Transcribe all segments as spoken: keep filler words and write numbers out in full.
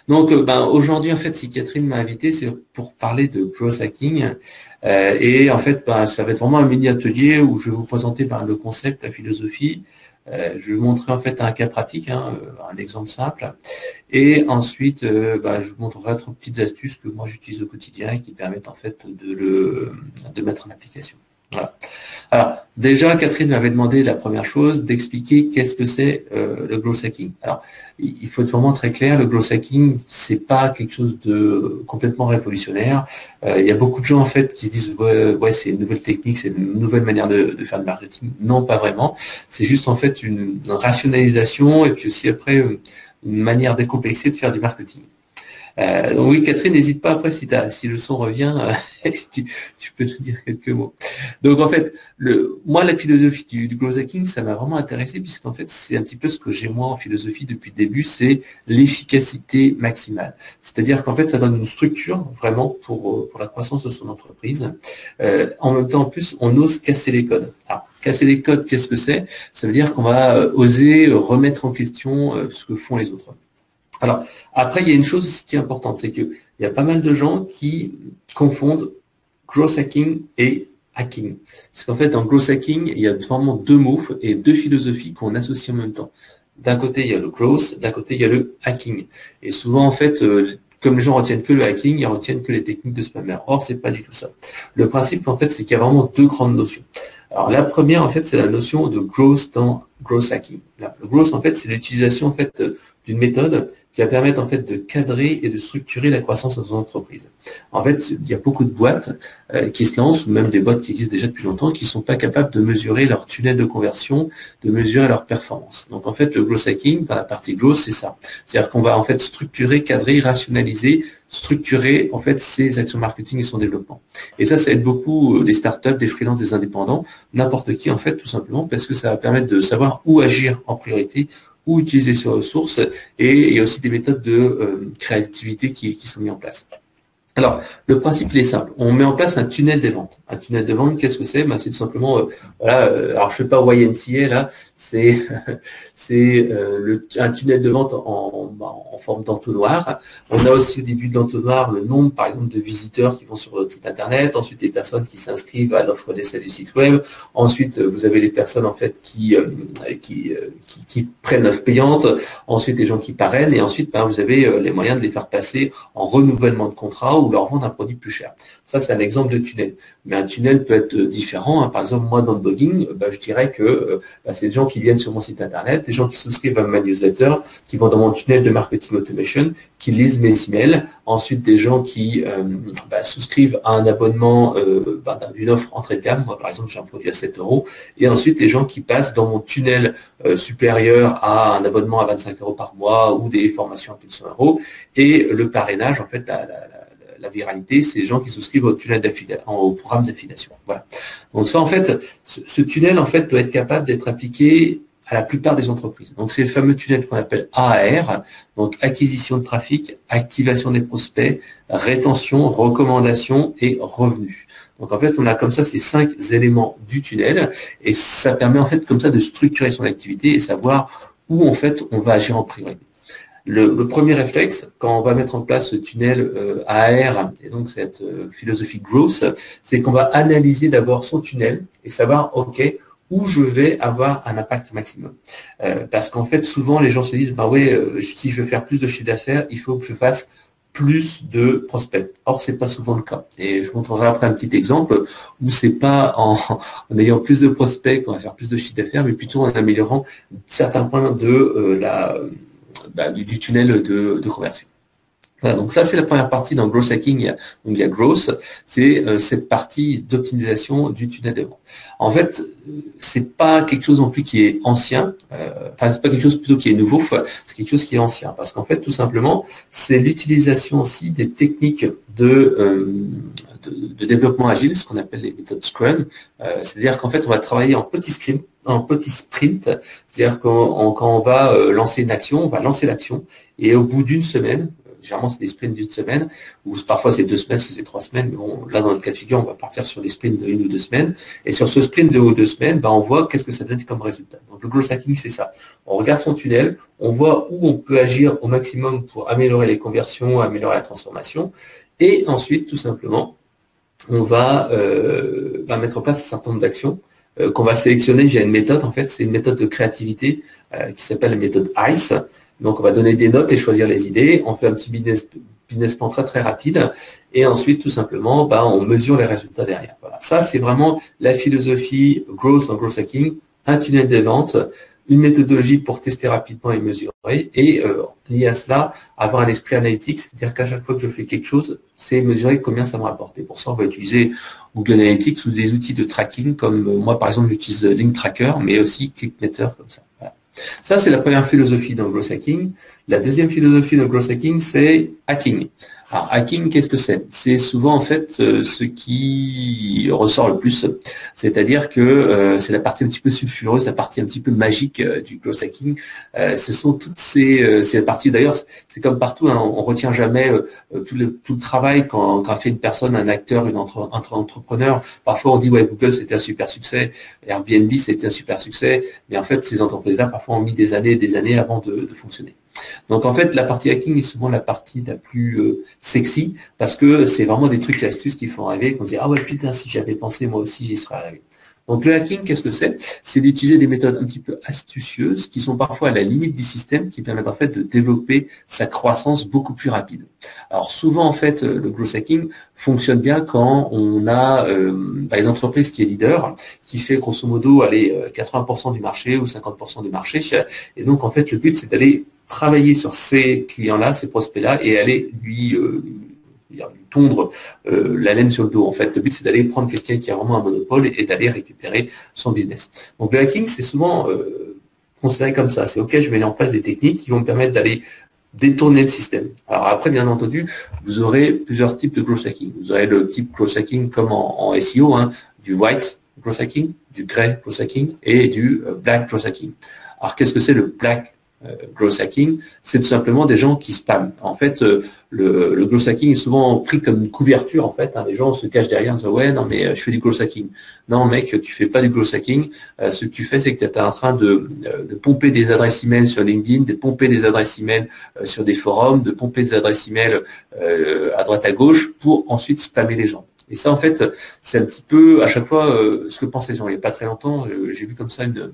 Donc, euh, ben, aujourd'hui, en fait, si Catherine m'a invité, c'est pour parler de growth hacking. Euh, et en fait, ben, ça va être vraiment un mini-atelier où je vais vous présenter ben, le concept, la philosophie. Euh, je vais vous montrer en fait un cas pratique, hein, un exemple simple. Et ensuite, euh, ben, je vous montrerai trois petites astuces que moi j'utilise au quotidien et qui permettent en fait de le de mettre en application. Voilà. Alors, déjà, Catherine m'avait demandé la première chose d'expliquer qu'est-ce que c'est euh, le growth hacking. Alors, il faut être vraiment très clair, le growth hacking, c'est pas quelque chose de complètement révolutionnaire. Euh, il y a beaucoup de gens, en fait, qui se disent, ouais, ouais c'est une nouvelle technique, c'est une nouvelle manière de, de faire du marketing. Non, pas vraiment. C'est juste, en fait, une, une rationalisation et puis aussi, après, une manière décomplexée de faire du marketing. Euh, donc oui, Catherine, n'hésite pas après si, si le son revient, euh, tu, tu peux nous dire quelques mots. Donc en fait, le, moi la philosophie du, du growth hacking, ça m'a vraiment intéressé puisqu'en fait c'est un petit peu ce que j'ai moi en philosophie depuis le début, c'est l'efficacité maximale. C'est-à-dire qu'en fait ça donne une structure vraiment pour pour la croissance de son entreprise. Euh, en même temps, en plus, on ose casser les codes. Alors, casser les codes, qu'est-ce que c'est? Ça veut dire qu'on va oser remettre en question ce que font les autres. Alors, après, il y a une chose aussi qui est importante, c'est qu'il y a pas mal de gens qui confondent growth hacking et hacking. Parce qu'en fait, en growth hacking, il y a vraiment deux mots et deux philosophies qu'on associe en même temps. D'un côté, il y a le growth, d'un côté, il y a le hacking. Et souvent, en fait, comme les gens retiennent que le hacking, ils retiennent que les techniques de spammer. Or, c'est pas du tout ça. Le principe, en fait, c'est qu'il y a vraiment deux grandes notions. Alors, la première, en fait, c'est la notion de growth dans growth hacking. Là, le growth, en fait, c'est l'utilisation, en fait, d'une méthode qui va permettre en fait de cadrer et de structurer la croissance dans son entreprise. En fait, il y a beaucoup de boîtes euh, qui se lancent, ou même des boîtes qui existent déjà depuis longtemps, qui ne sont pas capables de mesurer leur tunnel de conversion, de mesurer leur performance. Donc en fait, le growth hacking, par la partie growth, c'est ça. C'est-à-dire qu'on va en fait structurer, cadrer, rationaliser, structurer en fait ses actions marketing et son développement. Et ça, ça aide beaucoup les startups, des freelances, des indépendants, n'importe qui en fait, tout simplement, parce que ça va permettre de savoir où agir en priorité, ou utiliser ces ressources, et il y a aussi des méthodes de euh, créativité qui, qui sont mises en place. Alors, le principe, il est simple. On met en place un tunnel des ventes. Un tunnel de vente, qu'est-ce que c'est? Ben, c'est tout simplement, euh, voilà, euh, alors je ne fais pas Y M C A, là, c'est c'est euh, le, un tunnel de vente en, en, en forme d'entonnoir. On a aussi au début de l'entonnoir le nombre, par exemple, de visiteurs qui vont sur votre site internet, ensuite les personnes qui s'inscrivent à l'offre d'essai du site web, ensuite vous avez les personnes en fait qui, euh, qui, euh, qui, qui prennent l'offre payante, ensuite les gens qui parrainent, et ensuite ben, vous avez euh, les moyens de les faire passer en renouvellement de contrat ou leur vendre un produit plus cher. Ça, c'est un exemple de tunnel. Mais un tunnel peut être différent. Hein. Par exemple, moi, dans le blogging, ben, je dirais que euh, ben, c'est des gens qui viennent sur mon site internet, des gens qui souscrivent à ma newsletter, qui vont dans mon tunnel de marketing automation, qui lisent mes emails, ensuite des gens qui euh, ben, souscrivent à un abonnement euh, ben, d'une offre entrée de gamme. Moi, par exemple, j'ai un produit à sept euros. Et ensuite, les gens qui passent dans mon tunnel euh, supérieur à un abonnement à vingt-cinq euros par mois ou des formations à plus de cent euros. Et le parrainage, en fait, la, la, la la viralité, c'est les gens qui souscrivent au tunnel d'affiliation, au programme d'affiliation. Voilà. Donc ça, en fait, ce, ce tunnel, en fait, doit être capable d'être appliqué à la plupart des entreprises. Donc c'est le fameux tunnel qu'on appelle A A R, donc acquisition de trafic, activation des prospects, rétention, recommandation et revenus. Donc en fait, on a comme ça ces cinq éléments du tunnel et ça permet en fait comme ça de structurer son activité et savoir où en fait on va agir en priorité. Le, le premier réflexe, quand on va mettre en place ce tunnel euh, A A R et donc cette euh, philosophie growth, c'est qu'on va analyser d'abord son tunnel et savoir, OK, où je vais avoir un impact maximum. Euh, parce qu'en fait, souvent, les gens se disent, bah ouais, euh, si je veux faire plus de chiffre d'affaires, il faut que je fasse plus de prospects. Or, c'est pas souvent le cas. Et je vous montrerai après un petit exemple où c'est pas en, en ayant plus de prospects qu'on va faire plus de chiffre d'affaires, mais plutôt en améliorant certains points de euh, la Bah, du, du tunnel de, de conversion. Voilà, donc ça c'est la première partie dans growth hacking. Donc il y a growth, c'est euh, cette partie d'optimisation du tunnel de vente. En fait, c'est pas quelque chose non plus qui est ancien. Euh, enfin, c'est pas quelque chose plutôt qui est nouveau. C'est quelque chose qui est ancien parce qu'en fait, tout simplement, c'est l'utilisation aussi des techniques de euh, De, de développement agile, ce qu'on appelle les méthodes Scrum. Euh, c'est-à-dire qu'en fait, on va travailler en petits sprints, en petits sprints. C'est-à-dire qu'on, on, quand on va euh, lancer une action, on va lancer l'action et au bout d'une semaine, généralement, c'est des sprints d'une semaine, ou parfois c'est deux semaines, c'est trois semaines, mais bon, là, dans le cas de figure, on va partir sur des sprints de une ou deux semaines. Et sur ce sprint de une ou deux semaines, ben, on voit qu'est-ce que ça donne comme résultat. Donc, le growth hacking, c'est ça. On regarde son tunnel, on voit où on peut agir au maximum pour améliorer les conversions, améliorer la transformation. Et ensuite, tout simplement, on va, euh, va mettre en place un certain nombre d'actions euh, qu'on va sélectionner via une méthode. En fait, c'est une méthode de créativité euh, qui s'appelle la méthode ICE. Donc, on va donner des notes et choisir les idées. On fait un petit business, business plan très, très rapide. Et ensuite, tout simplement, bah, on mesure les résultats derrière. Voilà. Ça, c'est vraiment la philosophie growth dans growth hacking, un tunnel des ventes, une méthodologie pour tester rapidement et mesurer, et euh, lié à cela, avoir un esprit analytique, c'est-à-dire qu'à chaque fois que je fais quelque chose, c'est mesurer combien ça me rapporte. Et pour ça, on va utiliser Google Analytics ou des outils de tracking, comme euh, moi, par exemple, j'utilise Link Tracker, mais aussi ClickMeter, comme ça. Voilà. Ça, c'est la première philosophie dans le growth hacking. La deuxième philosophie dans le growth hacking, c'est hacking. Alors, hacking, qu'est-ce que c'est? C'est souvent, en fait, euh, ce qui ressort le plus. C'est-à-dire que euh, c'est la partie un petit peu sulfureuse, la partie un petit peu magique euh, du growth hacking. Euh, ce sont toutes ces, euh, ces parties, d'ailleurs, c'est comme partout, hein, on retient jamais euh, tout, le, tout le travail quand, quand fait une personne, un acteur, une entre, entre entrepreneur. Parfois, on dit, ouais, Google, c'était un super succès, Airbnb, c'était un super succès, mais en fait, ces entreprises-là, parfois, ont mis des années et des années avant de, de fonctionner. Donc en fait, la partie hacking est souvent la partie la plus euh, sexy parce que c'est vraiment des trucs et astuces qui font rêver, qu'on se dit ah ouais putain si j'avais pensé moi aussi j'y serais arrivé. Donc le hacking, qu'est-ce que c'est? C'est d'utiliser des méthodes un petit peu astucieuses qui sont parfois à la limite du système, qui permettent en fait de développer sa croissance beaucoup plus rapide. Alors souvent en fait le growth hacking fonctionne bien quand on a euh, bah, une entreprise qui est leader, qui fait grosso modo aller quatre-vingts pour cent du marché ou cinquante pour cent du marché, et donc en fait le but c'est d'aller travailler sur ces clients-là, ces prospects-là, et aller lui, euh, lui tondre euh, la laine sur le dos. En fait, le but, c'est d'aller prendre quelqu'un qui a vraiment un monopole et, et d'aller récupérer son business. Donc, le hacking, c'est souvent euh, considéré comme ça. C'est OK, je mets en place des techniques qui vont me permettre d'aller détourner le système. Alors après, bien entendu, vous aurez plusieurs types de growth hacking. Vous aurez le type growth hacking comme en, en S E O, hein, du white growth hacking, du grey growth hacking et du euh, black growth hacking. Alors, qu'est-ce que c'est le black Euh, growth hacking? C'est tout simplement des gens qui spamment. En fait, euh, le, le growth hacking est souvent pris comme une couverture. En fait, hein, les gens se cachent derrière en disant ouais, non mais euh, je fais du growth hacking. Non mec, tu fais pas du growth hacking. Euh, ce que tu fais, c'est que tu es en train de, de pomper des adresses email sur LinkedIn, de pomper des adresses email euh, sur des forums, de pomper des adresses email euh, à droite à gauche pour ensuite spammer les gens. Et ça, en fait, c'est un petit peu à chaque fois euh, ce que pensaient les gens. Il n'y a pas très longtemps, euh, j'ai vu comme ça une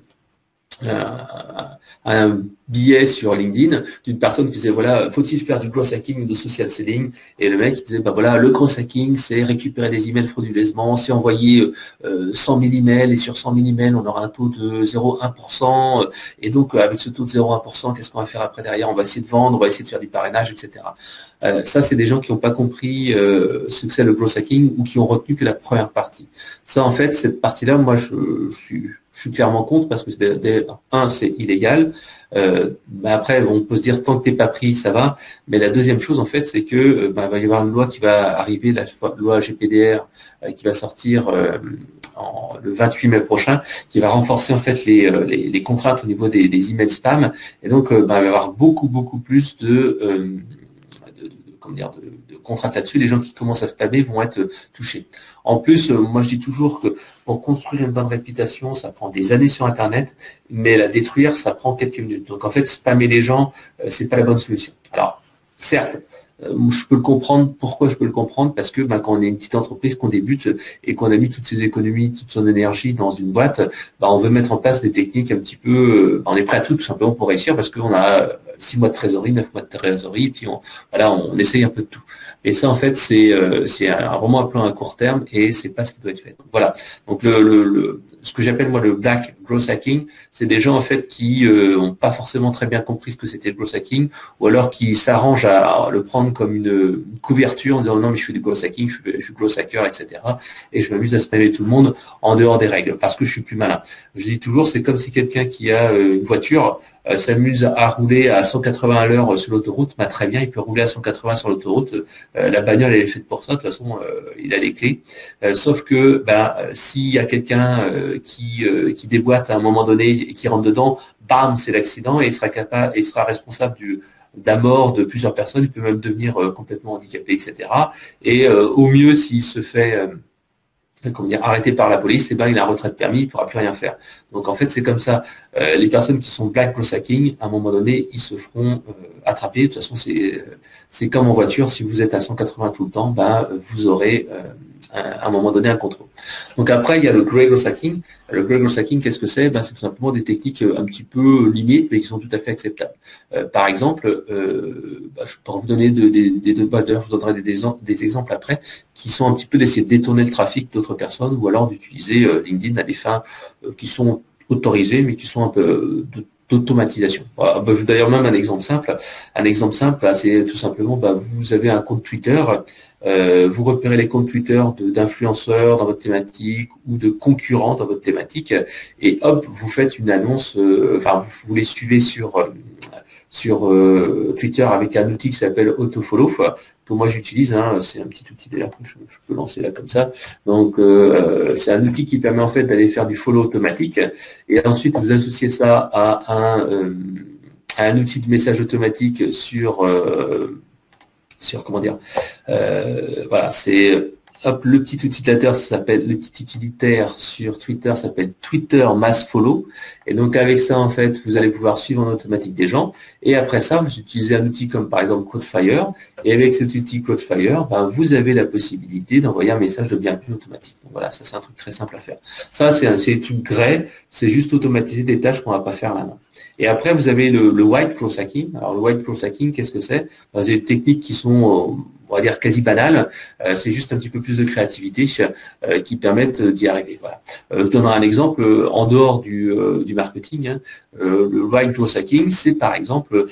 Un, un billet sur LinkedIn d'une personne qui disait voilà, faut-il faire du growth hacking ou du social selling? Et le mec disait bah voilà, le growth hacking c'est récupérer des emails frauduleusement, c'est envoyer euh, cent mille emails et sur cent mille emails on aura un taux de zéro virgule un pour cent et donc avec ce taux de zéro virgule un pour cent qu'est-ce qu'on va faire après derrière? On va essayer de vendre, on va essayer de faire du parrainage, et cetera. Euh, ça c'est des gens qui n'ont pas compris euh, ce que c'est le growth hacking ou qui ont retenu que la première partie. Ça en fait cette partie-là, moi je, je suis Je suis clairement contre parce que c'est, un, c'est illégal. Euh, bah après, on peut se dire tant que t'es pas pris, ça va. Mais la deuxième chose, en fait, c'est que bah, il va y avoir une loi qui va arriver, la loi G P D R, euh, qui va sortir euh, en, le vingt-huit mai prochain, qui va renforcer en fait les, les, les contraintes au niveau des, des emails spam. Et donc, euh, bah, il va y avoir beaucoup, beaucoup plus de, euh, de, de, de comment dire, de, de contraintes là-dessus. Les gens qui commencent à spammer vont être touchés. En plus, moi je dis toujours que pour construire une bonne réputation, ça prend des années sur Internet, mais la détruire, ça prend quelques minutes. Donc en fait, spammer les gens, c'est pas la bonne solution. Alors, certes, je peux le comprendre. Pourquoi je peux le comprendre? Parce que ben, quand on est une petite entreprise, qu'on débute et qu'on a mis toutes ses économies, toute son énergie dans une boîte, ben, on veut mettre en place des techniques un petit peu. Ben, on est prêt à tout, tout simplement pour réussir, parce qu'on a six mois de trésorerie, neuf mois de trésorerie, et puis on, voilà, on essaye un peu de tout. Et ça, en fait, c'est euh, c'est vraiment un plan à court terme et c'est pas ce qui doit être fait. Donc, voilà. Donc le, le, le ce que j'appelle moi le black growth hacking, c'est des gens en fait qui euh, ont pas forcément très bien compris ce que c'était le growth hacking, ou alors qui s'arrangent à le prendre comme une, une couverture en disant non mais je fais du growth hacking, je suis, je suis growth hacker, et cetera. Et je m'amuse à spammer tout le monde en dehors des règles parce que je suis plus malin. Je dis toujours, c'est comme si quelqu'un qui a une voiture euh, s'amuse à rouler à cent quatre-vingts à l'heure sur l'autoroute. Bah, très bien, il peut rouler à cent quatre-vingts sur l'autoroute. Euh, la bagnole elle est faite pour ça. De toute façon, euh, il a les clés. Euh, sauf que bah, s'il y a quelqu'un euh, qui euh, qui déboîte à un moment donné et qui rentre dedans, bam, c'est l'accident et il sera capable, et il sera responsable du la mort de plusieurs personnes, il peut même devenir euh, complètement handicapé, et cetera. Et euh, au mieux, s'il se fait euh, comment dire, arrêté par la police, eh ben, il a un retrait de permis, il ne pourra plus rien faire. Donc en fait, c'est comme ça. Euh, les personnes qui sont black growth hacking, à un moment donné, ils se feront euh, attraper. De toute façon, c'est c'est comme en voiture, si vous êtes à cent quatre-vingts tout le temps, ben, vous aurez euh, à un moment donné un contrôle. Donc après, il y a le grey growth hacking. Le grey growth hacking, qu'est-ce que c'est? Ben, c'est tout simplement des techniques un petit peu limites, mais qui sont tout à fait acceptables. Euh, par exemple, euh, ben, je pourrais vous donner des de, de, de, de, je vous donnerai des, des, des exemples après, qui sont un petit peu d'essayer de détourner le trafic d'autres personnes, ou alors d'utiliser euh, LinkedIn à des fins euh, qui sont autorisées, mais qui sont un peu de, d'automatisation. Voilà. Bah, d'ailleurs, même un exemple simple. Un exemple simple, c'est tout simplement, bah, vous avez un compte Twitter, euh, vous repérez les comptes Twitter d'influenceurs dans votre thématique ou de concurrents dans votre thématique, et hop, vous faites une annonce, euh, enfin, vous, vous les suivez sur euh, sur euh, Twitter avec un outil qui s'appelle AutoFollow, que moi j'utilise, hein, c'est un petit outil d'ailleurs que je, je peux lancer là comme ça. Donc euh, c'est un outil qui permet en fait d'aller faire du follow automatique, et ensuite vous associez ça à un, euh, à un outil de message automatique sur euh, sur comment dire, euh, voilà, c'est hop, le petit utilitaire s'appelle le petit utilitaire sur Twitter s'appelle Twitter Mass Follow, et donc avec ça en fait vous allez pouvoir suivre en automatique des gens, et après ça vous utilisez un outil comme par exemple Cloudflare, et avec cet outil Cloudflare, ben, vous avez la possibilité d'envoyer un message de bienvenue automatique. Donc voilà, ça c'est un truc très simple à faire. Ça c'est un, c'est un truc grey, c'est juste automatiser des tâches qu'on va pas faire à la main. Et après vous avez le, le white growth hacking. Alors le white growth hacking, qu'est-ce que c'est? Ben, c'est des techniques qui sont euh, on va dire quasi banal, euh, c'est juste un petit peu plus de créativité euh, qui permettent d'y arriver. Voilà. Euh, je donnerai un exemple euh, en dehors du, euh, du marketing. Hein. Euh, le white growth hacking, c'est par exemple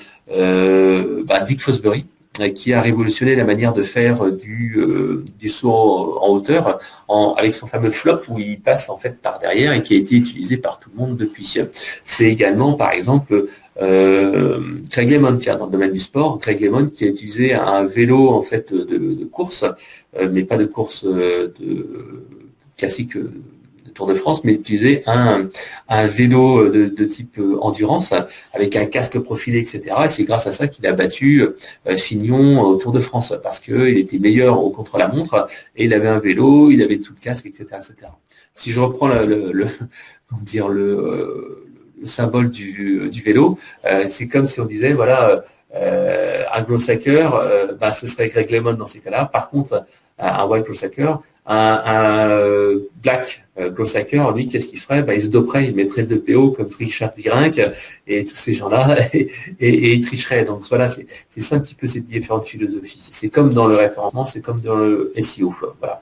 euh, bah, Dick Fosbury, euh, qui a révolutionné la manière de faire du, euh, du saut en, en hauteur en, avec son fameux flop où il passe en fait par derrière et qui a été utilisé par tout le monde depuis. C'est également par exemple Euh, Craig Lemon, tiens, dans le domaine du sport, Craig Lemon qui a utilisé un vélo en fait de, de course, euh, mais pas de course euh, de classique euh, de Tour de France, mais utilisé un, un vélo de, de type endurance avec un casque profilé, et cetera. Et c'est grâce à ça qu'il a battu euh, Fignon au Tour de France parce qu'il était meilleur au contre-la-montre et il avait un vélo, il avait tout le casque, et cetera, et cetera. Si je reprends le, le, le comment dire le euh, le symbole du, du vélo, euh, c'est comme si on disait, voilà, euh, un growth hacker, euh, bah, ce serait Greg Lemon dans ces cas-là. Par contre, un, un white growth hacker, un, un black growth hacker, lui, qu'est-ce qu'il ferait? Bah, il se doperait, il mettrait le P O comme Richard Virenque et tous ces gens-là, et, et, et il tricherait. Donc voilà, c'est ça un petit peu ces différentes philosophies. C'est comme dans le référencement, c'est comme dans le S E O. Voilà.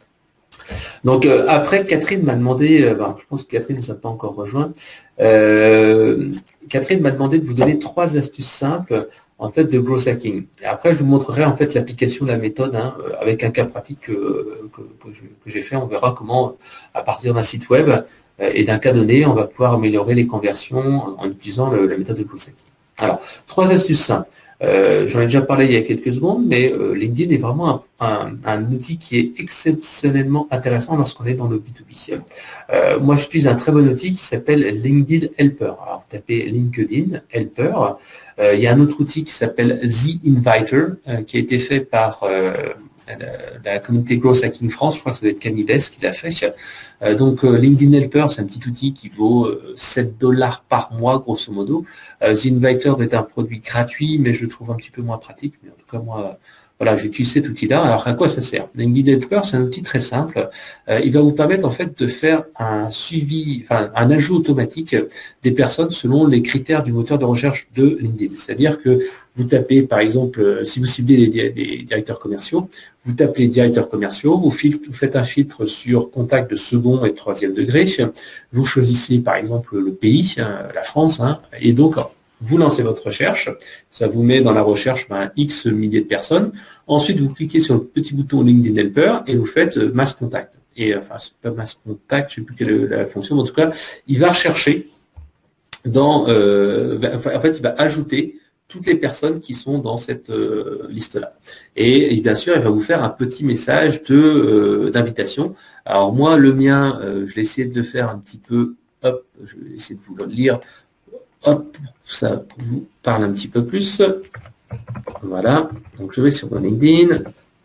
Donc euh, après, Catherine m'a demandé, euh, ben, je pense que Catherine ne nous a pas encore rejoint, euh, Catherine m'a demandé de vous donner trois astuces simples en fait de growth hacking. Et après, je vous montrerai en fait l'application de la méthode hein, avec un cas pratique que, que, que j'ai fait. On verra comment, à partir d'un site web euh, et d'un cas donné, on va pouvoir améliorer les conversions en, en utilisant le, la méthode de growth hacking. Alors, trois astuces simples. Euh, J'en ai déjà parlé il y a quelques secondes, mais euh, LinkedIn est vraiment un, un, un outil qui est exceptionnellement intéressant lorsqu'on est dans le B deux B. Euh, moi, j'utilise un très bon outil qui s'appelle LinkedIn Helper. Alors, vous tapez LinkedIn Helper. Euh, il y a un autre outil qui s'appelle The Inviter, euh, qui a été fait par euh, la, la communauté Growth Hacking France. Je crois que ça doit être Camille Bess qui l'a fait. Euh, donc, euh, LinkedIn Helper, c'est un petit outil qui vaut euh, sept dollars par mois, grosso modo. Euh, The Inviter est un produit gratuit, mais je le trouve un petit peu moins pratique. Mais en tout cas, moi, voilà, j'utilise cet outil-là. Alors, à quoi ça sert? LinkedIn Helper, c'est un outil très simple. Euh, il va vous permettre, en fait, de faire un suivi, enfin, un ajout automatique des personnes selon les critères du moteur de recherche de LinkedIn. C'est-à-dire que vous tapez, par exemple, si vous ciblez les, les directeurs commerciaux, vous tapez directeurs commerciaux, vous, filtre, vous faites un filtre sur contact de second et de troisième degré, vous choisissez par exemple le pays, hein, la France, hein, et donc vous lancez votre recherche, ça vous met dans la recherche ben, X milliers de personnes, ensuite vous cliquez sur le petit bouton LinkedIn Helper et vous faites euh, Mass Contact. Et enfin, c'est pas Mass Contact, je ne sais plus quelle est la fonction, mais en tout cas, il va rechercher dans, euh, en fait, il va ajouter toutes les personnes qui sont dans cette euh, liste-là. Et, et bien sûr, il va vous faire un petit message de euh, d'invitation. Alors moi, le mien, euh, je vais essayer de le faire un petit peu, hop, je vais essayer de vous le lire, hop, ça vous parle un petit peu plus. Voilà, donc je vais sur mon LinkedIn.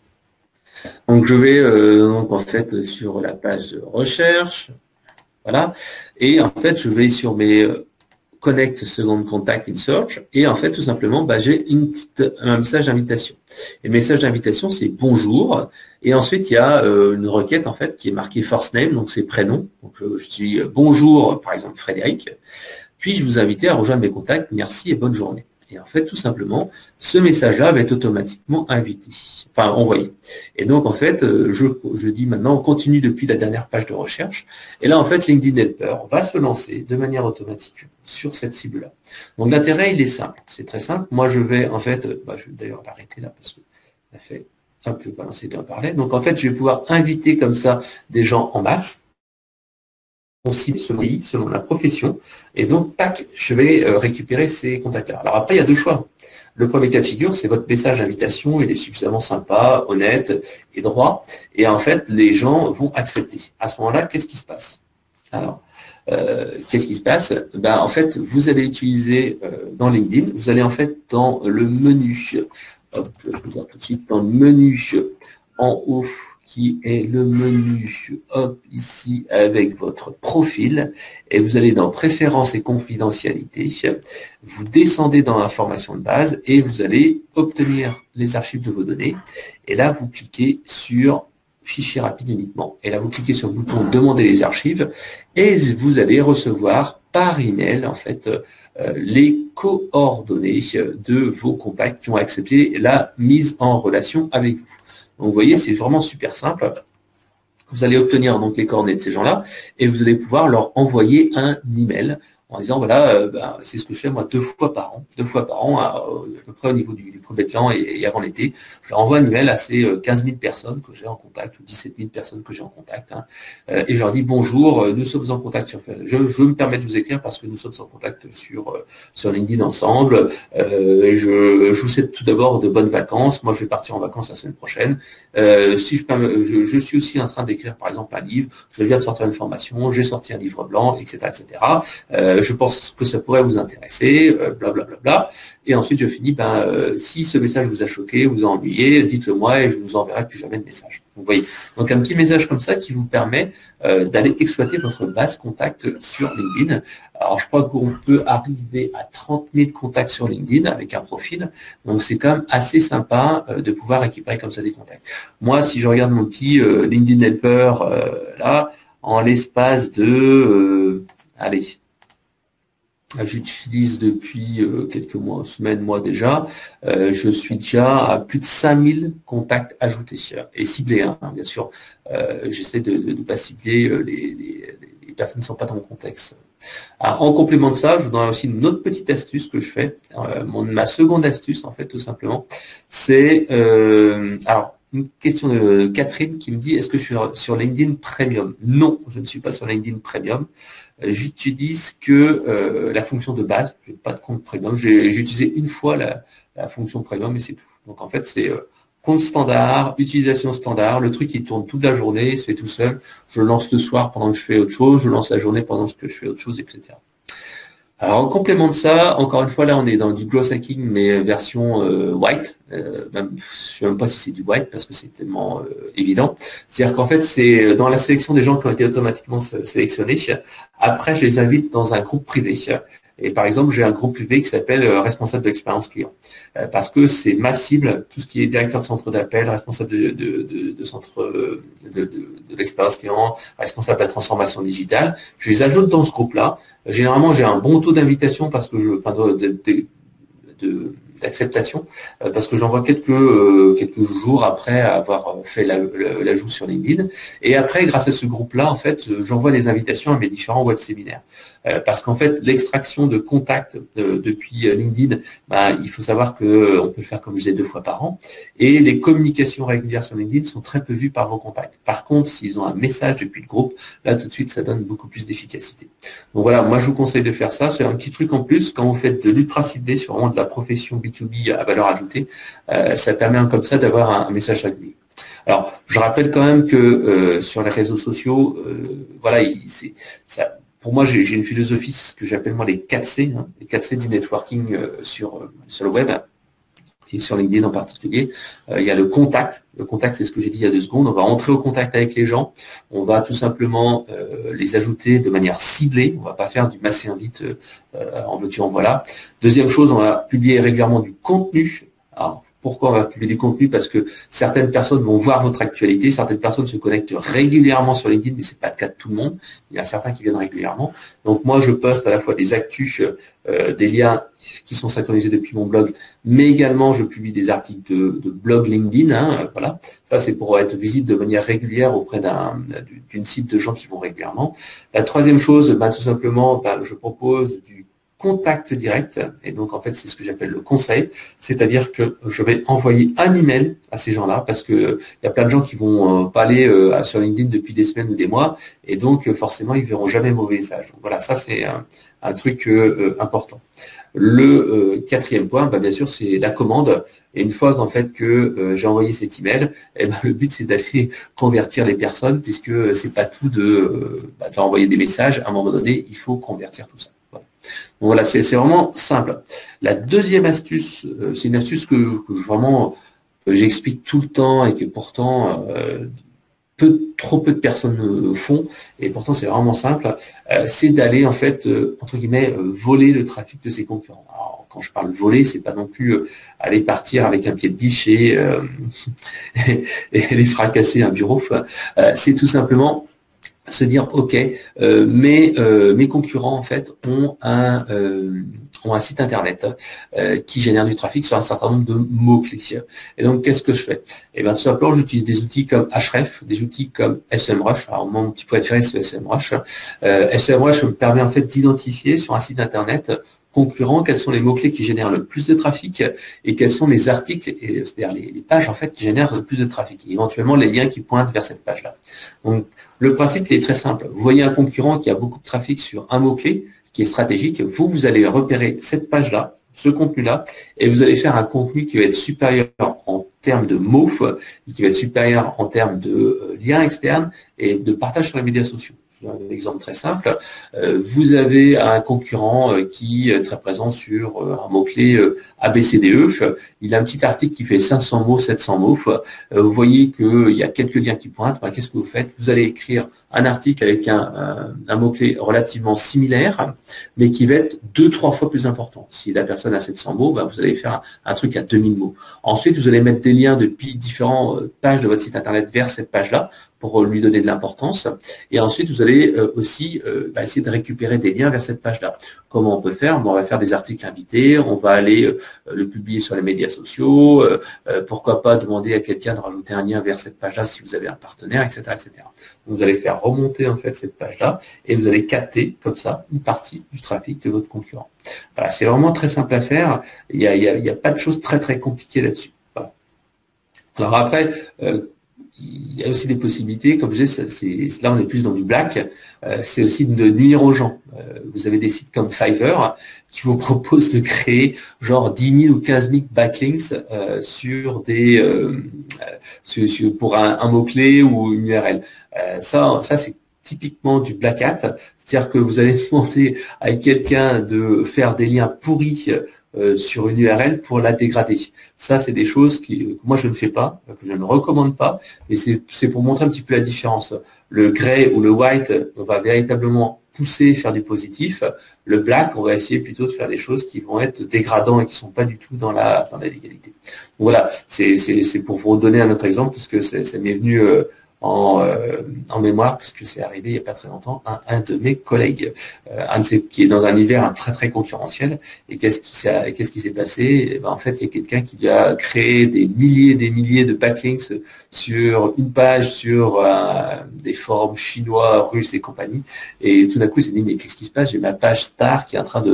Donc je vais euh, donc en fait sur la page de recherche. Voilà. Et en fait, je vais sur mes euh, Connect Second Contact in Search. Et en fait, tout simplement, bah, j'ai une petite, un message d'invitation. Et le message d'invitation, c'est bonjour. Et ensuite, il y a euh, une requête, en fait, qui est marquée first name, donc c'est prénom. Donc, euh, je dis euh, bonjour, par exemple, Frédéric. Puis-je vous inviter à rejoindre mes contacts? Merci et bonne journée. Et en fait, tout simplement, ce message-là va être automatiquement invité, enfin envoyé. Et donc, en fait, je, je dis maintenant, on continue depuis la dernière page de recherche. Et là, en fait, LinkedIn Helper va se lancer de manière automatique sur cette cible-là. Donc, l'intérêt, il est simple. C'est très simple. Moi, je vais, en fait, bah, je vais d'ailleurs l'arrêter là parce que ça fait un peu balancer d'un parler. Donc, en fait, je vais pouvoir inviter comme ça des gens en masse. On cible selon pays, selon la profession, et donc, tac, je vais euh, récupérer ces contacts-là. Alors après, il y a deux choix. Le premier cas de figure, c'est votre message d'invitation, il est suffisamment sympa, honnête et droit, et en fait, les gens vont accepter. À ce moment-là, qu'est-ce qui se passe? Alors, euh, qu'est-ce qui se passe? Ben, en fait, vous allez utiliser euh, dans LinkedIn, vous allez en fait dans le menu, hop, je vais vous dire tout de suite, dans le menu en haut, qui est le menu, hop, ici, avec votre profil, et vous allez dans Préférences et confidentialité, vous descendez dans Information de base, et vous allez obtenir les archives de vos données, et là, vous cliquez sur Fichier rapide uniquement, et là, vous cliquez sur le bouton Demander les archives, et vous allez recevoir par email, en fait, euh, les coordonnées de vos contacts qui ont accepté la mise en relation avec vous. Donc, vous voyez, c'est vraiment super simple. Vous allez obtenir donc les coordonnées de ces gens-là et vous allez pouvoir leur envoyer un email en disant, voilà, euh, ben, c'est ce que je fais moi deux fois par an, deux fois par an, à, à peu près au niveau du, du premier plan et, et avant l'été. Je leur envoie un email à ces quinze mille personnes que j'ai en contact, ou dix-sept mille personnes que j'ai en contact, hein, euh, et je leur dis, bonjour, nous sommes en contact sur je, je me permets de vous écrire parce que nous sommes en contact sur, euh, sur LinkedIn ensemble, euh, et je, je vous souhaite tout d'abord de bonnes vacances. Moi, je vais partir en vacances la semaine prochaine. Euh, si je, je, je suis aussi en train d'écrire, par exemple, un livre, je viens de sortir une formation, j'ai sorti un livre blanc, et cetera, et cetera. Euh, je pense que ça pourrait vous intéresser, euh, bla, bla, bla, bla. Et ensuite, je finis, ben, euh, si ce message vous a choqué, vous a ennuyé, dites-le moi et je vous enverrai plus jamais de message. Vous voyez. Donc, un petit message comme ça qui vous permet euh, d'aller exploiter votre base contact sur LinkedIn. Alors, je crois qu'on peut arriver à trente mille contacts sur LinkedIn avec un profil. Donc, c'est quand même assez sympa euh, de pouvoir récupérer comme ça des contacts. Moi, si je regarde mon petit euh, LinkedIn Helper, euh, là, en l'espace de, euh, allez, j'utilise depuis euh, quelques mois, semaines, mois déjà, euh, je suis déjà à plus de cinq mille contacts ajoutés et ciblés, hein, bien sûr. Euh, J'essaie de ne pas cibler euh, les, les, les personnes qui ne sont pas dans mon contexte. Alors, en complément de ça, je vous donne aussi une autre petite astuce que je fais. Euh, mon, ma seconde astuce, en fait, tout simplement, c'est... Euh, alors, une question de Catherine qui me dit, est-ce que je suis sur LinkedIn Premium? Non, je ne suis pas sur LinkedIn Premium. Euh, J'utilise que euh, la fonction de base. Je n'ai pas de compte Premium. J'ai utilisé une fois la, la fonction Premium et c'est tout. Donc, en fait, c'est... Euh, compte standard, utilisation standard, le truc qui tourne toute la journée, il se fait tout seul. Je lance le soir pendant que je fais autre chose, je lance la journée pendant que je fais autre chose, et cetera. Alors en complément de ça, encore une fois là on est dans du growth hacking mais version euh, white, euh, même, je ne sais même pas si c'est du white parce que c'est tellement euh, évident. C'est-à-dire qu'en fait c'est dans la sélection des gens qui ont été automatiquement sélectionnés. Après je les invite dans un groupe privé. Et par exemple, j'ai un groupe privé qui s'appelle euh, responsable de l'expérience client. Euh, parce que c'est ma cible, tout ce qui est directeur de centre d'appel, responsable de, de, de, de centre de, de, de l'expérience client, responsable de la transformation digitale. Je les ajoute dans ce groupe-là. Généralement, j'ai un bon taux d'invitation parce que je, enfin, de, de, de, de d'acceptation euh, parce que j'envoie quelques euh, quelques jours après avoir fait l'ajout sur LinkedIn et après grâce à ce groupe là en fait j'envoie des invitations à mes différents web séminaires euh, parce qu'en fait l'extraction de contacts euh, depuis LinkedIn bah, il faut savoir que euh, on peut le faire comme je disais deux fois par an et les communications régulières sur LinkedIn sont très peu vues par vos contacts. Par contre s'ils ont un message depuis le groupe là tout de suite ça donne beaucoup plus d'efficacité. Donc voilà, moi je vous conseille de faire ça, c'est un petit truc en plus quand vous faites de l'ultra ciblé sur vraiment de la profession B deux B à valeur ajoutée, euh, ça permet comme ça d'avoir un, un message régulier. Alors, je rappelle quand même que euh, sur les réseaux sociaux, euh, voilà, c'est ça. Pour moi, j'ai une philosophie, ce que j'appelle moi les quatre C, hein, les quatre C du networking euh, sur, euh, sur le web. et sur LinkedIn en particulier, euh, il y a le contact. Le contact, c'est ce que j'ai dit il y a deux secondes. On va entrer au contact avec les gens. On va tout simplement euh, les ajouter de manière ciblée. On va pas faire du mass et invite euh, en veux-tu, en voilà. Deuxième chose, on va publier régulièrement du contenu. Alors, pourquoi on va publier du contenu? Parce que certaines personnes vont voir notre actualité, certaines personnes se connectent régulièrement sur LinkedIn, mais c'est pas le cas de tout le monde. Il y a certains qui viennent régulièrement. Donc moi, je poste à la fois des actus, euh, des liens qui sont synchronisés depuis mon blog, mais également je publie des articles de, de blog LinkedIn. Hein, voilà, ça c'est pour être visible de manière régulière auprès d'un, d'une cible de gens qui vont régulièrement. La troisième chose, ben, tout simplement, ben, je propose du contact direct, et donc en fait c'est ce que j'appelle le conseil, c'est-à-dire que je vais envoyer un email à ces gens-là, parce que il y a plein de gens qui vont euh, pas aller euh, sur LinkedIn depuis des semaines ou des mois, et donc euh, forcément ils verront jamais mauvais message. Donc voilà, ça c'est un, un truc euh, important. Le euh, quatrième point, bah, bien sûr, c'est la commande. Et une fois qu'en fait que euh, j'ai envoyé cet email, eh ben, le but c'est d'aller convertir les personnes, puisque c'est pas tout de, euh, bah, de leur envoyer des messages. À un moment donné, il faut convertir tout ça. Voilà. Donc voilà, c'est vraiment simple. La deuxième astuce, euh, c'est une astuce que, que je, vraiment que j'explique tout le temps et que pourtant euh, peu, trop peu de personnes font, et pourtant c'est vraiment simple, euh, c'est d'aller en fait, euh, entre guillemets, euh, voler le trafic de ses concurrents. Alors, quand je parle voler, c'est pas non plus euh, aller partir avec un pied de biche et, euh, et, et aller fracasser un bureau, euh, c'est tout simplement se dire, ok, euh, mes, euh, mes concurrents en fait ont un, euh, ont un site internet euh, qui génère du trafic sur un certain nombre de mots-clés. Et donc, qu'est-ce que je fais? Et bien, tout simplement, j'utilise des outils comme Href, des outils comme SEMrush. Alors, mon petit préféré, c'est SEMrush. Euh, SEMrush me permet en fait d'identifier sur un site internet concurrents quels sont les mots-clés qui génèrent le plus de trafic et quels sont les articles, c'est-à-dire les, les pages en fait qui génèrent le plus de trafic, et éventuellement les liens qui pointent vers cette page-là. Donc, le principe est très simple. Vous voyez un concurrent qui a beaucoup de trafic sur un mot-clé qui est stratégique, vous, vous allez repérer cette page-là, ce contenu-là, et vous allez faire un contenu qui va être supérieur en termes de mots, et qui va être supérieur en termes de euh, liens externes et de partage sur les médias sociaux. Un exemple très simple, euh, vous avez un concurrent euh, qui est très présent sur euh, un mot-clé euh, A B C D E, il a un petit article qui fait cinq cents mots, sept cents mots, euh, vous voyez qu'il y a quelques liens qui pointent, ben, qu'est-ce que vous faites? Vous allez écrire un article avec un, un, un mot-clé relativement similaire, mais qui va être deux, trois fois plus important. Si la personne a sept cents mots, ben, vous allez faire un, un truc à deux mille mots. Ensuite, vous allez mettre des liens depuis différentes pages de votre site internet vers cette page-là, pour lui donner de l'importance. Et ensuite, vous allez euh, aussi euh, bah, essayer de récupérer des liens vers cette page-là. Comment on peut faire? Bon, on va faire des articles invités, on va aller euh, le publier sur les médias sociaux, euh, euh, pourquoi pas demander à quelqu'un de rajouter un lien vers cette page-là si vous avez un partenaire, et cetera, et cetera. Donc, vous allez faire remonter en fait cette page-là et vous allez capter comme ça une partie du trafic de votre concurrent. Voilà, c'est vraiment très simple à faire. Il n'y a, il y a, il y a pas de choses très très compliquées là-dessus. Voilà. Alors après, euh, il y a aussi des possibilités, comme je disais, c'est, là on est plus dans du black, euh, c'est aussi de nuire aux gens. Euh, vous avez des sites comme Fiverr qui vous proposent de créer genre dix mille ou quinze mille backlinks euh, sur des euh, sur, sur, pour un, un mot-clé ou une U R L. Euh, ça, ça c'est typiquement du black hat, c'est-à-dire que vous allez demander à quelqu'un de faire des liens pourris Euh, sur une U R L pour la dégrader. Ça, c'est des choses qui, que moi, je ne fais pas, que je ne recommande pas, et c'est pour montrer un petit peu la différence. Le grey ou le white, on va véritablement pousser, faire du positif. Le black, on va essayer plutôt de faire des choses qui vont être dégradants et qui ne sont pas du tout dans la, dans la légalité. Donc voilà, c'est pour vous donner un autre exemple, parce que ça m'est venu euh, En, euh, en mémoire, puisque c'est arrivé il n'y a pas très longtemps, un, un de mes collègues, euh, un de ces, qui est dans un univers hein, très très concurrentiel. Et qu'est-ce qui s'est qu'est-ce qui s'est passé? Et ben, en fait, il y a quelqu'un qui lui a créé des milliers et des milliers de backlinks sur une page, sur euh, des forums chinois, russes et compagnie. Et tout d'un coup, il s'est dit, mais qu'est-ce qui se passe? J'ai ma page star qui est en train de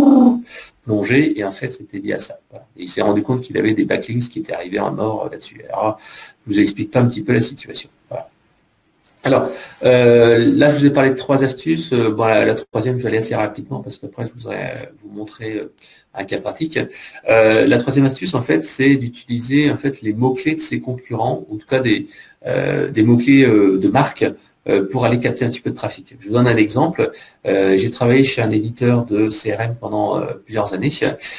plonger, et en fait, c'était lié à ça. Voilà. Et il s'est rendu compte qu'il avait des backlinks qui étaient arrivés en mort là-dessus. Alors, je vous explique pas un petit peu la situation. Voilà. Alors, euh, là, je vous ai parlé de trois astuces. Euh, bon, la, la troisième, je vais aller assez rapidement parce qu'après, je voudrais vous montrer un cas pratique. Euh, la troisième astuce, en fait, c'est d'utiliser en fait les mots-clés de ses concurrents, ou en tout cas des, euh, des mots-clés euh, de marque, euh, pour aller capter un petit peu de trafic. Je vous donne un exemple. Euh, j'ai travaillé chez un éditeur de C R M pendant euh, plusieurs années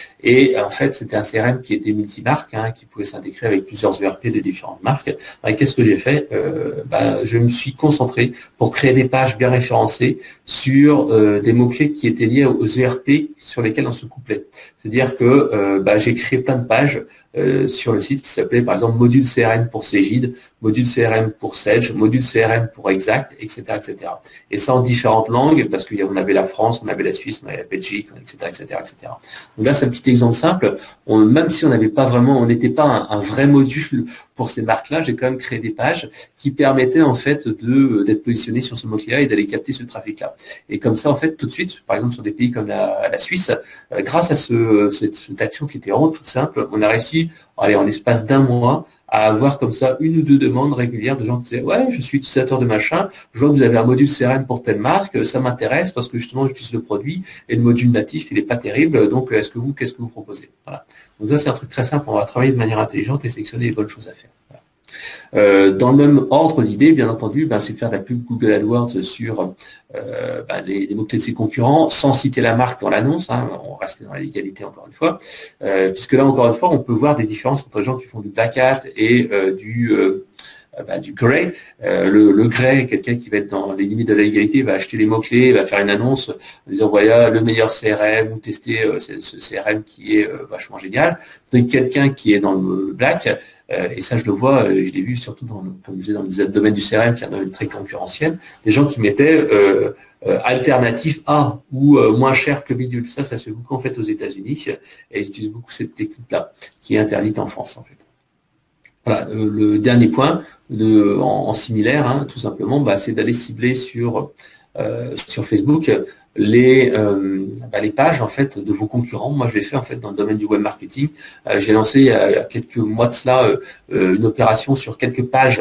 et en fait c'était un C R M qui était multimarque, hein, qui pouvait s'intégrer avec plusieurs E R P de différentes marques. Et qu'est-ce que j'ai fait? euh, bah, Je me suis concentré pour créer des pages bien référencées sur euh, des mots-clés qui étaient liés aux E R P sur lesquels on se couplait. C'est-à-dire que euh, bah, j'ai créé plein de pages euh, sur le site qui s'appelait par exemple module C R M pour Cegid, module C R M pour Sage, module C R M pour Exact, et cetera, et cetera. Et ça en différentes langues, parce qu'on avait la France, on avait la Suisse, on avait la Belgique, et cetera, et cetera, et cetera. Donc là, c'est un petit exemple simple. On, même si on n'avait pas vraiment, on n'était pas un, un vrai module pour ces marques-là, j'ai quand même créé des pages qui permettaient en fait de d'être positionné sur ce mot-clé-là et d'aller capter ce trafic-là. Et comme ça, en fait, tout de suite, par exemple sur des pays comme la, la Suisse, euh, grâce à ce, cette, cette action qui était vraiment toute simple, on a réussi, allez, en l'espace d'un mois, à avoir comme ça une ou deux demandes régulières de gens qui disaient « Ouais, je suis utilisateur de machin, je vois que vous avez un module C R M pour telle marque, ça m'intéresse parce que justement j'utilise le produit et le module natif il n'est pas terrible, donc est-ce que vous, qu'est-ce que vous proposez ?» Voilà. Donc ça c'est un truc très simple, on va travailler de manière intelligente et sélectionner les bonnes choses à faire. Voilà. Euh, dans le même ordre d'idée, bien entendu, ben, c'est faire de la pub Google AdWords sur euh, ben, les, les mots-clés de ses concurrents, sans citer la marque dans l'annonce, hein, on reste dans la légalité encore une fois, euh, puisque là encore une fois, on peut voir des différences entre les gens qui font du black hat et euh, du euh, Bah, du grey. Euh, le, le grey, quelqu'un qui va être dans les limites de la légalité, va acheter les mots-clés, va faire une annonce en disant voilà le meilleur C R M ou tester euh, ce, ce C R M qui est euh, vachement génial. Donc quelqu'un qui est dans le black, euh, et ça je le vois, euh, je l'ai vu surtout dans le, comme je disais, dans le domaine du C R M qui est un domaine très concurrentiel, des gens qui mettaient euh, euh, alternatif A ou euh, moins cher que bidule. Ça, ça se fait beaucoup en fait aux États-Unis et ils utilisent beaucoup cette technique-là qui est interdite en France en fait. Voilà, euh, le dernier point, de, en, en similaire, hein, tout simplement, bah, c'est d'aller cibler sur euh, sur Facebook les euh, bah, les pages en fait de vos concurrents. Moi, je l'ai fait en fait dans le domaine du web marketing. Euh, j'ai lancé il y, a, il y a quelques mois de cela euh, une opération sur quelques pages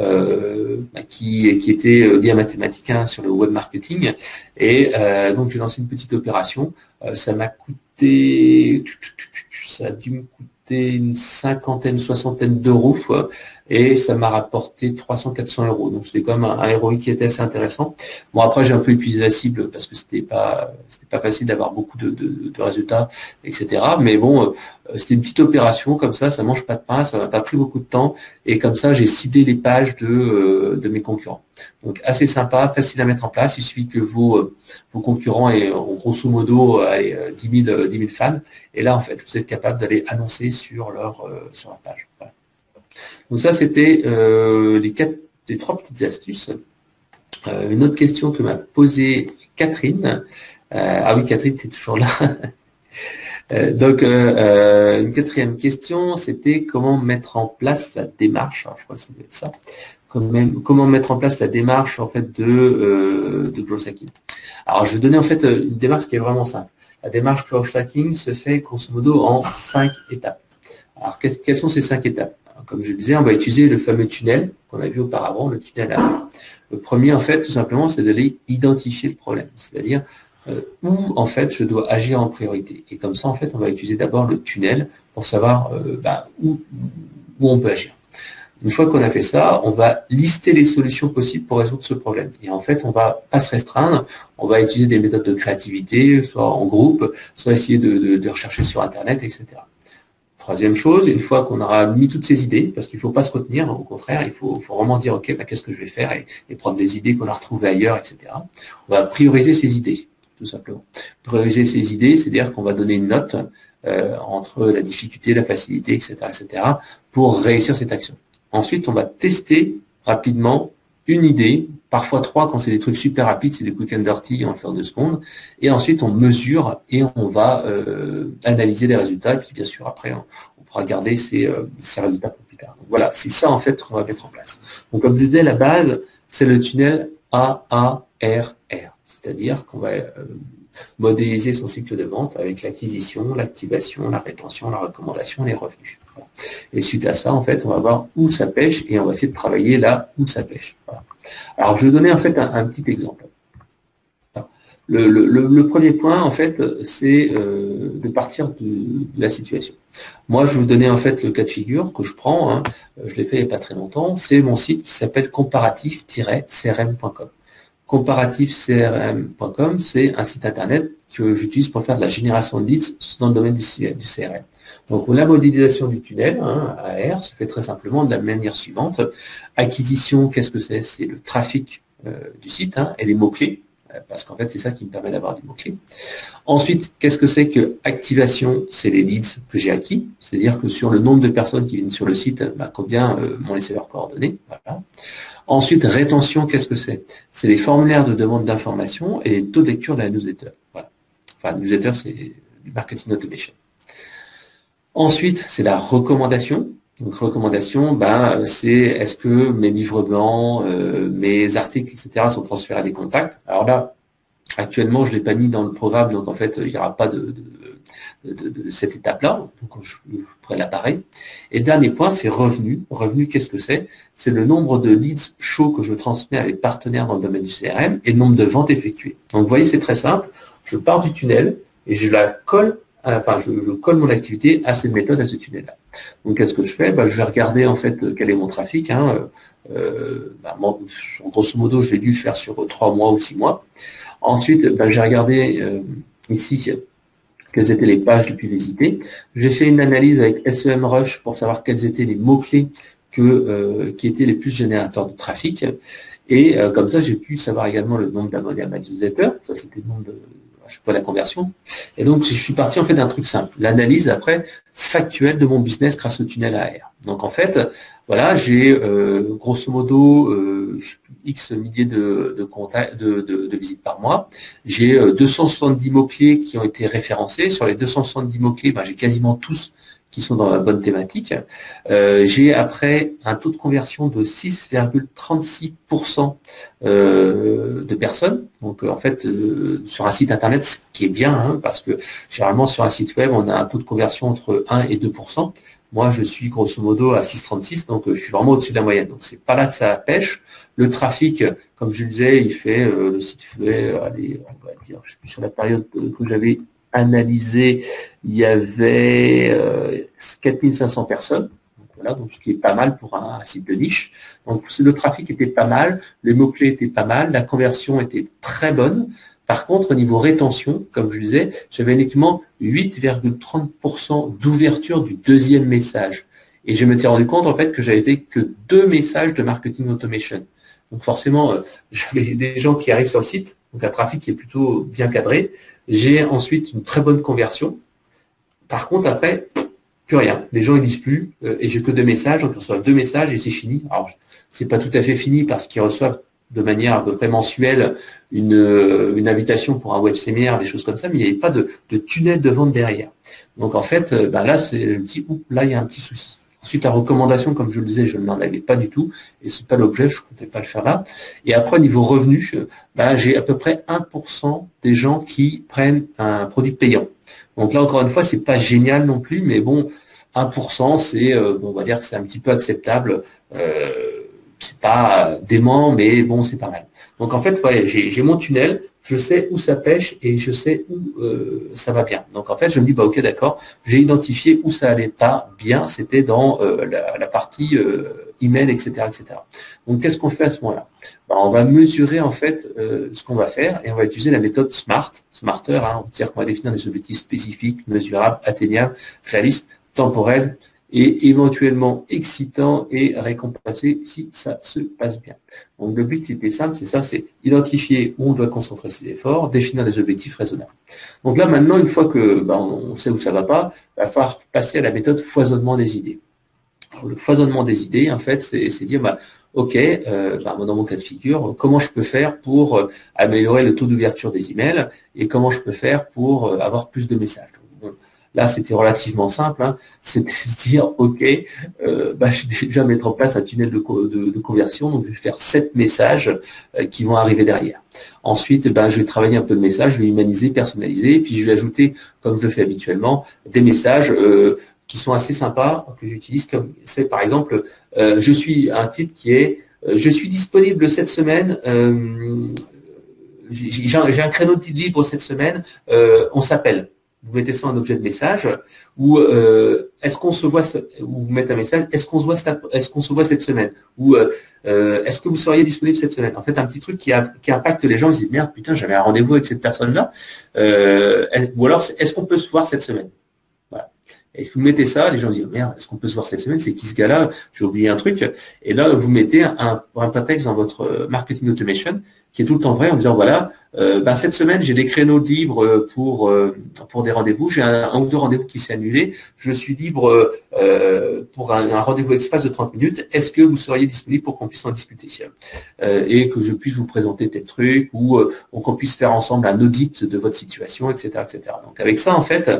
euh, bah, qui qui étaient liées à mathématiques hein, sur le web marketing. Et euh, donc j'ai lancé une petite opération. Euh, ça m'a coûté, ça a dû me coûter une cinquantaine, soixantaine d'euros et ça m'a rapporté trois cents, quatre cents euros. Donc c'était quand même un, un R O I qui était assez intéressant. Bon après j'ai un peu épuisé la cible parce que c'était pas c'était pas facile d'avoir beaucoup de, de, de résultats, et cetera. Mais bon, euh, c'était une petite opération comme ça, ça mange pas de pain, ça m'a pas pris beaucoup de temps et comme ça j'ai ciblé les pages de euh, de mes concurrents. Donc assez sympa, facile à mettre en place. Il suffit que vos euh, vos concurrents aient en grosso modo euh, dix mille fans et là en fait vous êtes capable d'aller annoncer sur leur euh, sur leur page. Voilà. Donc ça, c'était euh, les, quatre, les trois petites astuces. Euh, une autre question que m'a posée Catherine. Euh, ah oui, Catherine, tu es toujours là. euh, donc, euh, euh, une quatrième question, c'était comment mettre en place la démarche. Alors, je crois que ça doit être ça. Comment, comment mettre en place la démarche en fait de, euh, de growth hacking. Alors, je vais donner en fait une démarche qui est vraiment simple. La démarche growth hacking se fait grosso modo en cinq étapes. Alors, quelles sont ces cinq étapes? Comme je le disais, on va utiliser le fameux tunnel qu'on a vu auparavant, le tunnel A. Le premier, en fait, tout simplement, c'est d'aller identifier le problème, c'est-à-dire euh, où, en fait, je dois agir en priorité. Et comme ça, en fait, on va utiliser d'abord le tunnel pour savoir euh, bah, où, où on peut agir. Une fois qu'on a fait ça, on va lister les solutions possibles pour résoudre ce problème. Et en fait, on va pas se restreindre, on va utiliser des méthodes de créativité, soit en groupe, soit essayer de, de, de rechercher sur Internet, et cetera. Troisième chose, une fois qu'on aura mis toutes ces idées, parce qu'il ne faut pas se retenir, au contraire, il faut, faut vraiment se dire, ok, bah, qu'est-ce que je vais faire et, et prendre des idées qu'on a retrouvées ailleurs, et cetera. On va prioriser ces idées, tout simplement. Prioriser ces idées, c'est-à-dire qu'on va donner une note euh, entre la difficulté, la facilité, et cetera, et cetera, pour réussir cette action. Ensuite, on va tester rapidement une idée, parfois trois quand c'est des trucs super rapides, c'est des quick and dirty en faire deux secondes. Et ensuite, on mesure et on va euh, analyser les résultats. Et puis, bien sûr, après, on, on pourra garder ces, euh, ces résultats pour plus tard. Donc voilà, c'est ça en fait qu'on va mettre en place. Donc, comme je disais, la base, c'est le tunnel A A R R, c'est-à-dire qu'on va euh, modéliser son cycle de vente avec l'acquisition, l'activation, la rétention, la recommandation, les revenus. Voilà. Et suite à ça, en fait, on va voir où ça pêche et on va essayer de travailler là où ça pêche. Voilà. Alors, je vais donner en fait un, un petit exemple. Le, le, le premier point, en fait, c'est euh, de partir de, de la situation. Moi, je vais vous donner en fait le cas de figure que je prends. Hein, je l'ai fait il n'y a pas très longtemps. C'est mon site qui s'appelle comparatif tiret c r m point com. comparatif c r m point com, c'est un site internet que j'utilise pour faire de la génération de leads dans le domaine du C R M. Donc, la modélisation du tunnel, hein, A R, se fait très simplement de la manière suivante. Acquisition, qu'est-ce que c'est? C'est le trafic euh, du site, hein, et les mots-clés, euh, parce qu'en fait, c'est ça qui me permet d'avoir des mots-clés. Ensuite, qu'est-ce que c'est que activation? C'est les leads que j'ai acquis, c'est-à-dire que sur le nombre de personnes qui viennent sur le site, bah, combien euh, m'ont laissé leurs coordonnées. Voilà. Ensuite, rétention, qu'est-ce que c'est? C'est les formulaires de demande d'information et les taux de lecture de la newsletter. Voilà. Enfin, newsletter, c'est du marketing automation. Ensuite, c'est la recommandation. Donc, recommandation, ben, c'est est-ce que mes livres blancs, euh, mes articles, et cetera sont transférés à des contacts. Alors là, actuellement, je ne l'ai pas mis dans le programme, donc en fait, il n'y aura pas de, de, de, de cette étape-là. Donc, je, je pourrais l'apparaître. Et le dernier point, c'est revenu. Revenu, qu'est-ce que c'est? C'est le nombre de leads chauds que je transmets à mes partenaires dans le domaine du C R M et le nombre de ventes effectuées. Donc, vous voyez, c'est très simple. Je pars du tunnel et je la colle. Enfin, je, je colle mon activité à cette méthode, à ce tunnel-là. Donc, qu'est-ce que je fais? Ben, je vais regarder en fait quel est mon trafic. Hein. Euh, ben, bon, grosso modo, je l'ai dû faire sur trois mois ou six mois. Ensuite, ben, j'ai regardé euh, ici quelles étaient les pages les plus visitées. J'ai fait une analyse avec SEMrush pour savoir quels étaient les mots-clés que, euh, qui étaient les plus générateurs de trafic. Et euh, comme ça, j'ai pu savoir également le nombre d'abonnés à ma newsletter. Ça, c'était le nombre de je sais pas la conversion. Et donc, je suis parti en fait d'un truc simple. L'analyse après factuelle de mon business grâce au tunnel A R. Donc en fait, voilà, j'ai euh, grosso modo euh, X milliers de, de, contacts, de, de, de visites par mois. J'ai euh, deux cent soixante-dix mots-clés qui ont été référencés. Sur les deux cent soixante-dix mots-clés, ben, j'ai quasiment tous qui sont dans la bonne thématique. Euh, j'ai après un taux de conversion de six virgule trente-six pour cent euh, de personnes. Donc en fait, euh, sur un site internet, ce qui est bien, hein, parce que généralement sur un site web, on a un taux de conversion entre un et deux pour cent. Moi, je suis grosso modo à six virgule trente-six, donc euh, je suis vraiment au-dessus de la moyenne. Donc c'est pas là que ça pêche. Le trafic, comme je le disais, il fait, euh, le site fait, allez, on va dire, je sais plus sur la période que j'avais analysé, il y avait euh, quatre mille cinq cents personnes. Donc, voilà, donc ce qui est pas mal pour un, un site de niche. Donc le trafic était pas mal, les mots-clés étaient pas mal, la conversion était très bonne. Par contre, au niveau rétention, comme je disais, j'avais uniquement huit virgule trente pour cent d'ouverture du deuxième message. Et je m'étais rendu compte en fait que j'avais fait que deux messages de marketing automation. Donc forcément, euh, j'avais des gens qui arrivent sur le site, donc un trafic qui est plutôt bien cadré. J'ai ensuite une très bonne conversion. Par contre, après, plus rien. Les gens ils lisent plus euh, et j'ai que deux messages. Donc, ils reçoivent deux messages et c'est fini. Alors, c'est pas tout à fait fini parce qu'ils reçoivent de manière à peu près mensuelle une, euh, une invitation pour un web séminaire, des choses comme ça, mais il n'y avait pas de, de tunnel de vente derrière. Donc, en fait, euh, ben là, c'est le petit oups, là, il y a un petit souci. Ensuite, la recommandation, comme je le disais, je n'en avais pas du tout, et c'est pas l'objet, je ne comptais pas le faire là. Et après, niveau revenu, ben, j'ai à peu près un pour cent des gens qui prennent un produit payant. Donc là, encore une fois, c'est pas génial non plus, mais bon, un pour cent, c'est, euh, on va dire que c'est un petit peu acceptable. Euh, c'est pas dément, mais bon, c'est pas mal. Donc en fait, ouais, j'ai, j'ai mon tunnel, je sais où ça pêche et je sais où euh, ça va bien. Donc en fait, je me dis, bah ok, d'accord, j'ai identifié où ça allait pas bien, c'était dans euh, la, la partie euh, email, et cetera, et cetera. Donc qu'est-ce qu'on fait à ce moment-là? Bah, on va mesurer en fait euh, ce qu'on va faire et on va utiliser la méthode SMART, Smarter, hein, c'est-à-dire qu'on va définir des objectifs spécifiques, mesurables, atteignables, réalistes, temporels, et éventuellement excitant et récompensé si ça se passe bien. Donc le but était simple, c'est ça, c'est identifier où on doit concentrer ses efforts, définir des objectifs raisonnables. Donc là maintenant, une fois que ben, on sait où ça va pas, il va falloir passer à la méthode foisonnement des idées. Alors, le foisonnement des idées, en fait, c'est, c'est dire, bah, ok, euh, bah, dans mon cas de figure, comment je peux faire pour euh, améliorer le taux d'ouverture des emails et comment je peux faire pour euh, avoir plus de messages. Là, c'était relativement simple. Hein. C'était se dire, OK, euh, bah, je vais déjà mettre en place un tunnel de, de, de conversion. Donc, je vais faire sept messages euh, qui vont arriver derrière. Ensuite, ben, je vais travailler un peu le message, je vais humaniser, personnaliser. Et puis, je vais ajouter, comme je le fais habituellement, des messages euh, qui sont assez sympas, que j'utilise. Comme c'est, par exemple, euh, je suis un titre qui est euh, « Je suis disponible cette semaine euh, ». J'ai, j'ai un créneau de libre cette semaine. Euh, on s'appelle. vous mettez ça en objet de message, ou euh, est-ce qu'on se voit, ou vous mettez un message, est-ce qu'on se voit, est-ce qu'on se voit cette semaine, ou euh, euh, est-ce que vous seriez disponible cette semaine? En fait, un petit truc qui, a, qui impacte les gens, ils se disent merde, putain, j'avais un rendez-vous avec cette personne-là, euh, ou alors est-ce qu'on peut se voir cette semaine? Voilà. Et vous mettez ça, les gens disent merde, est-ce qu'on peut se voir cette semaine? C'est qui ce gars-là? J'ai oublié un truc. Et là, vous mettez un, un prétexte dans votre marketing automation qui est tout le temps vrai en disant voilà, euh, ben, cette semaine j'ai des créneaux libres pour euh, pour des rendez-vous, j'ai un, un ou deux rendez-vous qui s'est annulé, je suis libre euh, pour un, un rendez-vous express de trente minutes. Est-ce que vous seriez disponible pour qu'on puisse en discuter euh, et que je puisse vous présenter tel truc ou euh, qu'on puisse faire ensemble un audit de votre situation, et cetera, et cetera. Donc avec ça en fait,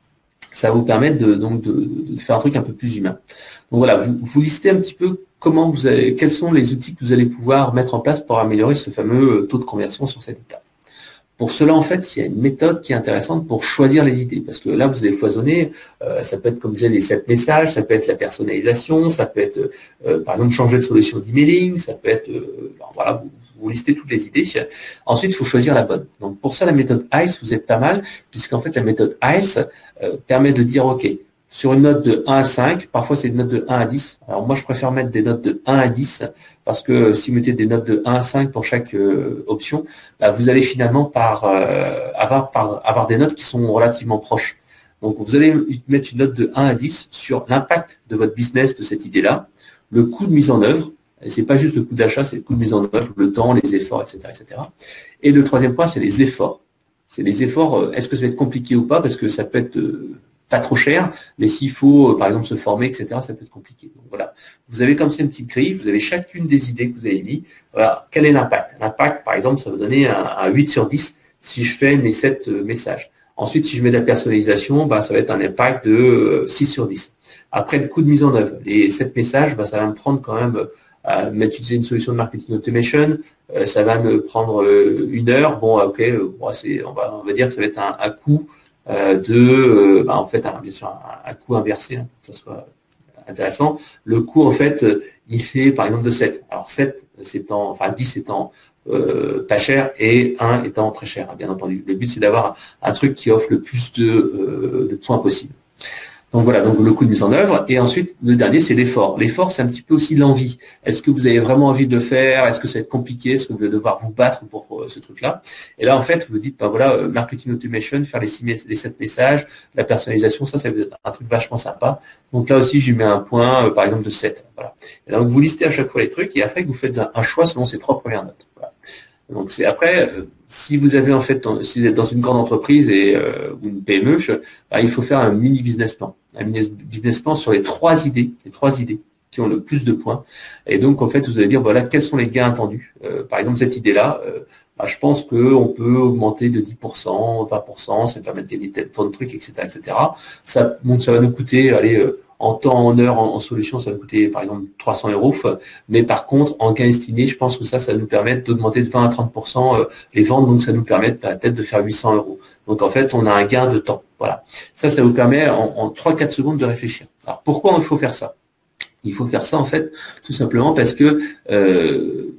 ça va vous permettre de, donc de, de faire un truc un peu plus humain. Donc voilà, vous, vous listez un petit peu comment vous avez, quels sont les outils que vous allez pouvoir mettre en place pour améliorer ce fameux taux de conversion sur cette étape. Pour cela, en fait, il y a une méthode qui est intéressante pour choisir les idées, parce que là, vous allez foisonner, euh, ça peut être, comme je disais, les sept messages, ça peut être la personnalisation, ça peut être, euh, par exemple, changer de solution d'emailing, ça peut être, euh, alors voilà, vous, vous listez toutes les idées. Ensuite, il faut choisir la bonne. Donc, pour ça, la méthode I C E, vous êtes pas mal, puisqu'en fait, la méthode I C E euh, permet de dire, OK, sur une note de un à cinq, parfois c'est une note de un à dix. Alors moi, je préfère mettre des notes de un à dix parce que si vous mettez des notes de un à cinq pour chaque euh, option, bah, vous allez finalement par, euh, avoir, par, avoir des notes qui sont relativement proches. Donc, vous allez mettre une note de un à dix sur l'impact de votre business de cette idée-là, le coût de mise en œuvre. C'est pas juste le coût d'achat, c'est le coût de mise en œuvre, le temps, les efforts, et cetera, et cetera. Et le troisième point, c'est les efforts. C'est les efforts. Est-ce que ça va être compliqué ou pas? Parce que ça peut être euh, pas trop cher, mais s'il faut, par exemple, se former, et cetera, ça peut être compliqué. Donc voilà, vous avez comme ça une petite grille, vous avez chacune des idées que vous avez mis. Voilà, quel est l'impact? L'impact, par exemple, ça va donner un, un huit sur dix si je fais mes sept euh, messages. Ensuite, si je mets de la personnalisation, bah, ça va être un impact de euh, six sur dix. Après, le coût de mise en œuvre, les sept messages, bah, ça va me prendre quand même, à m'utiliser une solution de marketing automation, euh, ça va me prendre euh, une heure. Bon, ok, euh, bon, c'est, on va, on va dire que ça va être un, un coût Euh, de, euh, bah, en fait, un, bien sûr, un, un coût inversé, hein, pour que ça soit intéressant. Le coût, en fait, il fait, par exemple, de sept. Alors, sept étant, enfin, dix étant euh, pas cher et un étant très cher, hein, bien entendu. Le but, c'est d'avoir un, un truc qui offre le plus de, euh, de points possible. Donc voilà, donc le coût de mise en œuvre. Et ensuite, le dernier, c'est l'effort. L'effort, c'est un petit peu aussi l'envie. Est-ce que vous avez vraiment envie de le faire? Est-ce que ça va être compliqué? Est-ce que vous allez devoir vous battre pour euh, ce truc-là? Et là, en fait, vous dites, ben voilà, euh, marketing automation, faire les, six, les sept messages, la personnalisation, ça, ça va être un truc vachement sympa. Donc là aussi, je lui mets un point, euh, par exemple, de sept. Voilà. Et donc, vous listez à chaque fois les trucs et après, vous faites un, un choix selon ces trois premières notes. Voilà. Donc c'est après, euh, si vous avez en fait, si vous êtes dans une grande entreprise et euh, ou une P M E, bah, il faut faire un mini business plan, un mini business plan sur les trois idées, les trois idées qui ont le plus de points. Et donc en fait, vous allez dire voilà quels sont les gains attendus. Euh, par exemple cette idée-là, euh, bah, je pense qu'on peut augmenter de dix pour cent, vingt pour cent, ça permet de gagner tel ton de trucs, et cetera, et cetera. Ça, donc ça va nous coûter, allez. Euh, En temps, en heure, en, en solution, ça va coûter par exemple trois cents euros. Mais par contre, en gain estimé, je pense que ça, ça nous permet d'augmenter de vingt à trente pour cent les ventes. Donc, ça nous permet peut-être de faire huit cents euros. Donc, en fait, on a un gain de temps. Voilà. Ça, ça vous permet en, en trois à quatre secondes de réfléchir. Alors, pourquoi il faut faire ça? Il faut faire ça, en fait, tout simplement parce que euh,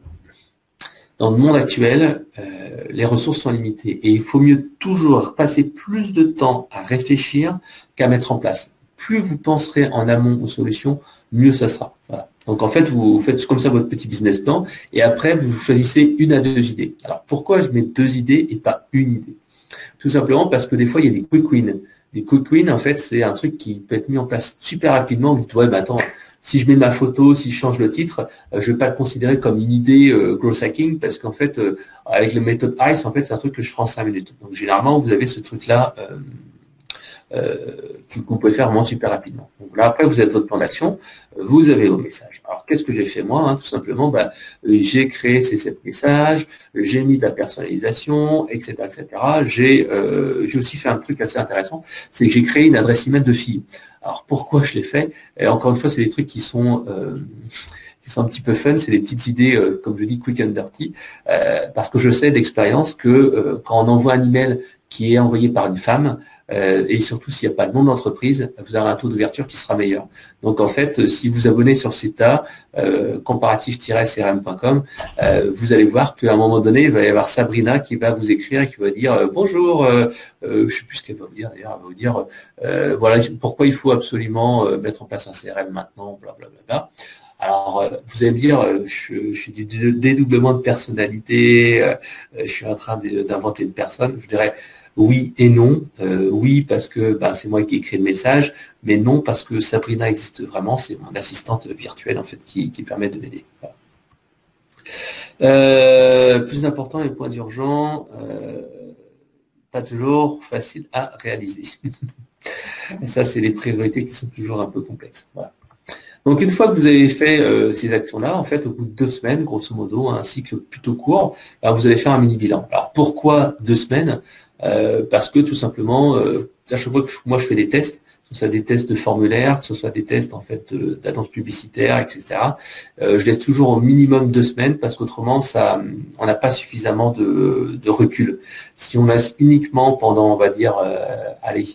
dans le monde actuel, euh, les ressources sont limitées. Et il faut mieux toujours passer plus de temps à réfléchir qu'à mettre en place. Plus vous penserez en amont aux solutions, mieux ça sera. Voilà. Donc en fait, vous faites comme ça votre petit business plan et après vous choisissez une à deux idées. Alors pourquoi je mets deux idées et pas une idée? Tout simplement parce que des fois il y a des quick wins. Des quick wins, en fait, c'est un truc qui peut être mis en place super rapidement. Vous dites ouais, bah attends, si je mets ma photo, si je change le titre, euh, je vais pas le considérer comme une idée euh, growth hacking parce qu'en fait, euh, avec la méthode I C E, en fait, c'est un truc que je ferai en cinq minutes. Donc généralement, vous avez ce truc-là. Euh, Euh, que vous pouvez faire vraiment super rapidement. Donc là, après, vous êtes votre plan d'action, vous avez vos messages. Alors, qu'est-ce que j'ai fait moi hein, tout simplement, bah, j'ai créé ces sept messages, j'ai mis de la personnalisation, et cetera, et cetera. J'ai euh, j'ai aussi fait un truc assez intéressant, c'est que j'ai créé une adresse email de fille. Alors, pourquoi je l'ai fait? Et encore une fois, c'est des trucs qui sont euh, qui sont un petit peu fun, c'est des petites idées, euh, comme je dis, quick and dirty, euh, parce que je sais d'expérience que euh, quand on envoie un email qui est envoyé par une femme, euh, et surtout s'il n'y a pas de nom d'entreprise, vous aurez un taux d'ouverture qui sera meilleur. Donc en fait, si vous abonnez sur ce site-là, euh, comparatif tiret c r m point com, euh, vous allez voir qu'à un moment donné, il va y avoir Sabrina qui va vous écrire et qui va dire euh, bonjour, euh, euh, je sais plus ce qu'elle va vous dire d'ailleurs, elle va vous dire euh, voilà pourquoi il faut absolument euh, mettre en place un C R M maintenant, blablabla. Alors, euh, vous allez me dire, euh, je, je suis du dédoublement de personnalité, euh, je suis en train d'inventer une personne. Je dirais oui et non. Euh, oui, parce que bah, c'est moi qui ai écrit le message, mais non, parce que Sabrina existe vraiment. C'est mon assistante virtuelle, en fait, qui, qui permet de m'aider. Voilà. Euh, plus important, les points d'urgence, euh, pas toujours facile à réaliser. Et ça, c'est les priorités qui sont toujours un peu complexes. Voilà. Donc, une fois que vous avez fait euh, ces actions-là, en fait, au bout de deux semaines, grosso modo, un cycle plutôt court, bah, vous allez faire un mini-bilan. Alors, pourquoi deux semaines euh, Parce que, tout simplement, euh, à chaque fois que je, moi, je fais des tests, que ce soit des tests de formulaire, que ce soit des tests, en fait, d'annonces publicitaires, et cetera, euh, je laisse toujours au minimum deux semaines parce qu'autrement, ça, on n'a pas suffisamment de, de recul. Si on laisse uniquement pendant, on va dire, euh, allez,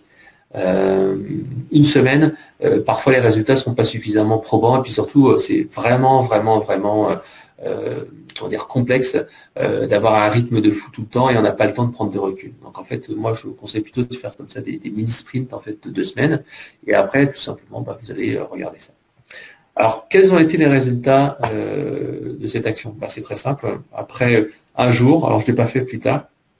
Euh, une semaine, euh, parfois les résultats sont pas suffisamment probants et puis surtout euh, c'est vraiment vraiment vraiment euh, euh, comment dire complexe euh, d'avoir un rythme de fou tout le temps et on n'a pas le temps de prendre de recul. Donc en fait moi je vous conseille plutôt de faire comme ça des, des mini sprints en fait de deux semaines et après tout simplement bah, vous allez euh, regarder ça. Alors quels ont été les résultats euh, de cette action? Bah, c'est très simple. Après un jour, alors je l'ai pas fait plus tard.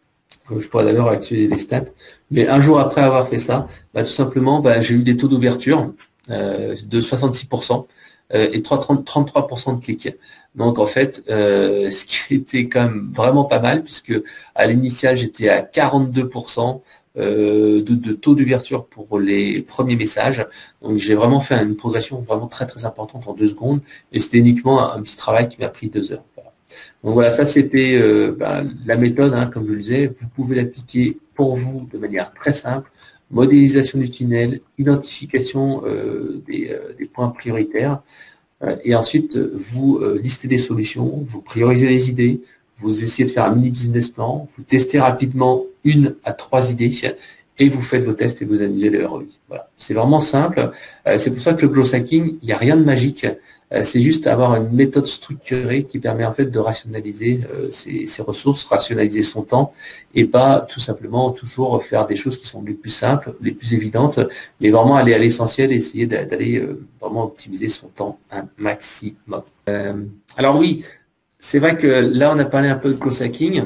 Je pourrais d'ailleurs actualiser les stats. Mais un jour après avoir fait ça, bah, tout simplement, bah, j'ai eu des taux d'ouverture euh, de soixante-six pour cent euh, et trente-trois pour cent de clics. Donc en fait, euh, ce qui était quand même vraiment pas mal, puisque à l'initial, j'étais à quarante-deux pour cent euh, de, de taux d'ouverture pour les premiers messages. Donc j'ai vraiment fait une progression vraiment très très importante en deux secondes. Et c'était uniquement un, un petit travail qui m'a pris deux heures. Voilà. Donc voilà, ça c'était euh, ben, la méthode, hein, comme je le disais, vous pouvez l'appliquer pour vous de manière très simple, modélisation du tunnel, identification euh, des, euh, des points prioritaires, euh, et ensuite vous euh, listez des solutions, vous priorisez les idées, vous essayez de faire un mini business plan, vous testez rapidement une à trois idées, et vous faites vos tests et vous analysez les R O I. Voilà. C'est vraiment simple. Euh, c'est pour ça que le growth hacking, il n'y a rien de magique. C'est juste avoir une méthode structurée qui permet en fait de rationaliser euh, ses, ses ressources, rationaliser son temps et pas tout simplement toujours faire des choses qui sont les plus simples, les plus évidentes, mais vraiment aller à l'essentiel et essayer d'aller euh, vraiment optimiser son temps un maximum. Euh, alors oui, c'est vrai que là on a parlé un peu de growth hacking.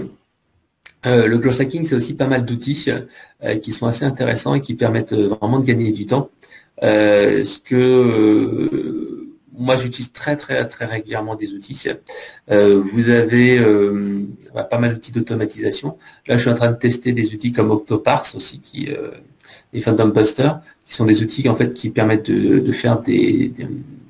Euh, le growth hacking, c'est aussi pas mal d'outils euh, qui sont assez intéressants et qui permettent euh, vraiment de gagner du temps. Euh, ce que euh, moi, j'utilise très, très, très régulièrement des outils. Euh, vous avez euh, pas mal d'outils d'automatisation. Là, je suis en train de tester des outils comme Octoparse aussi, qui, euh, les Phantom Buster, qui sont des outils en fait qui permettent de, de faire des, des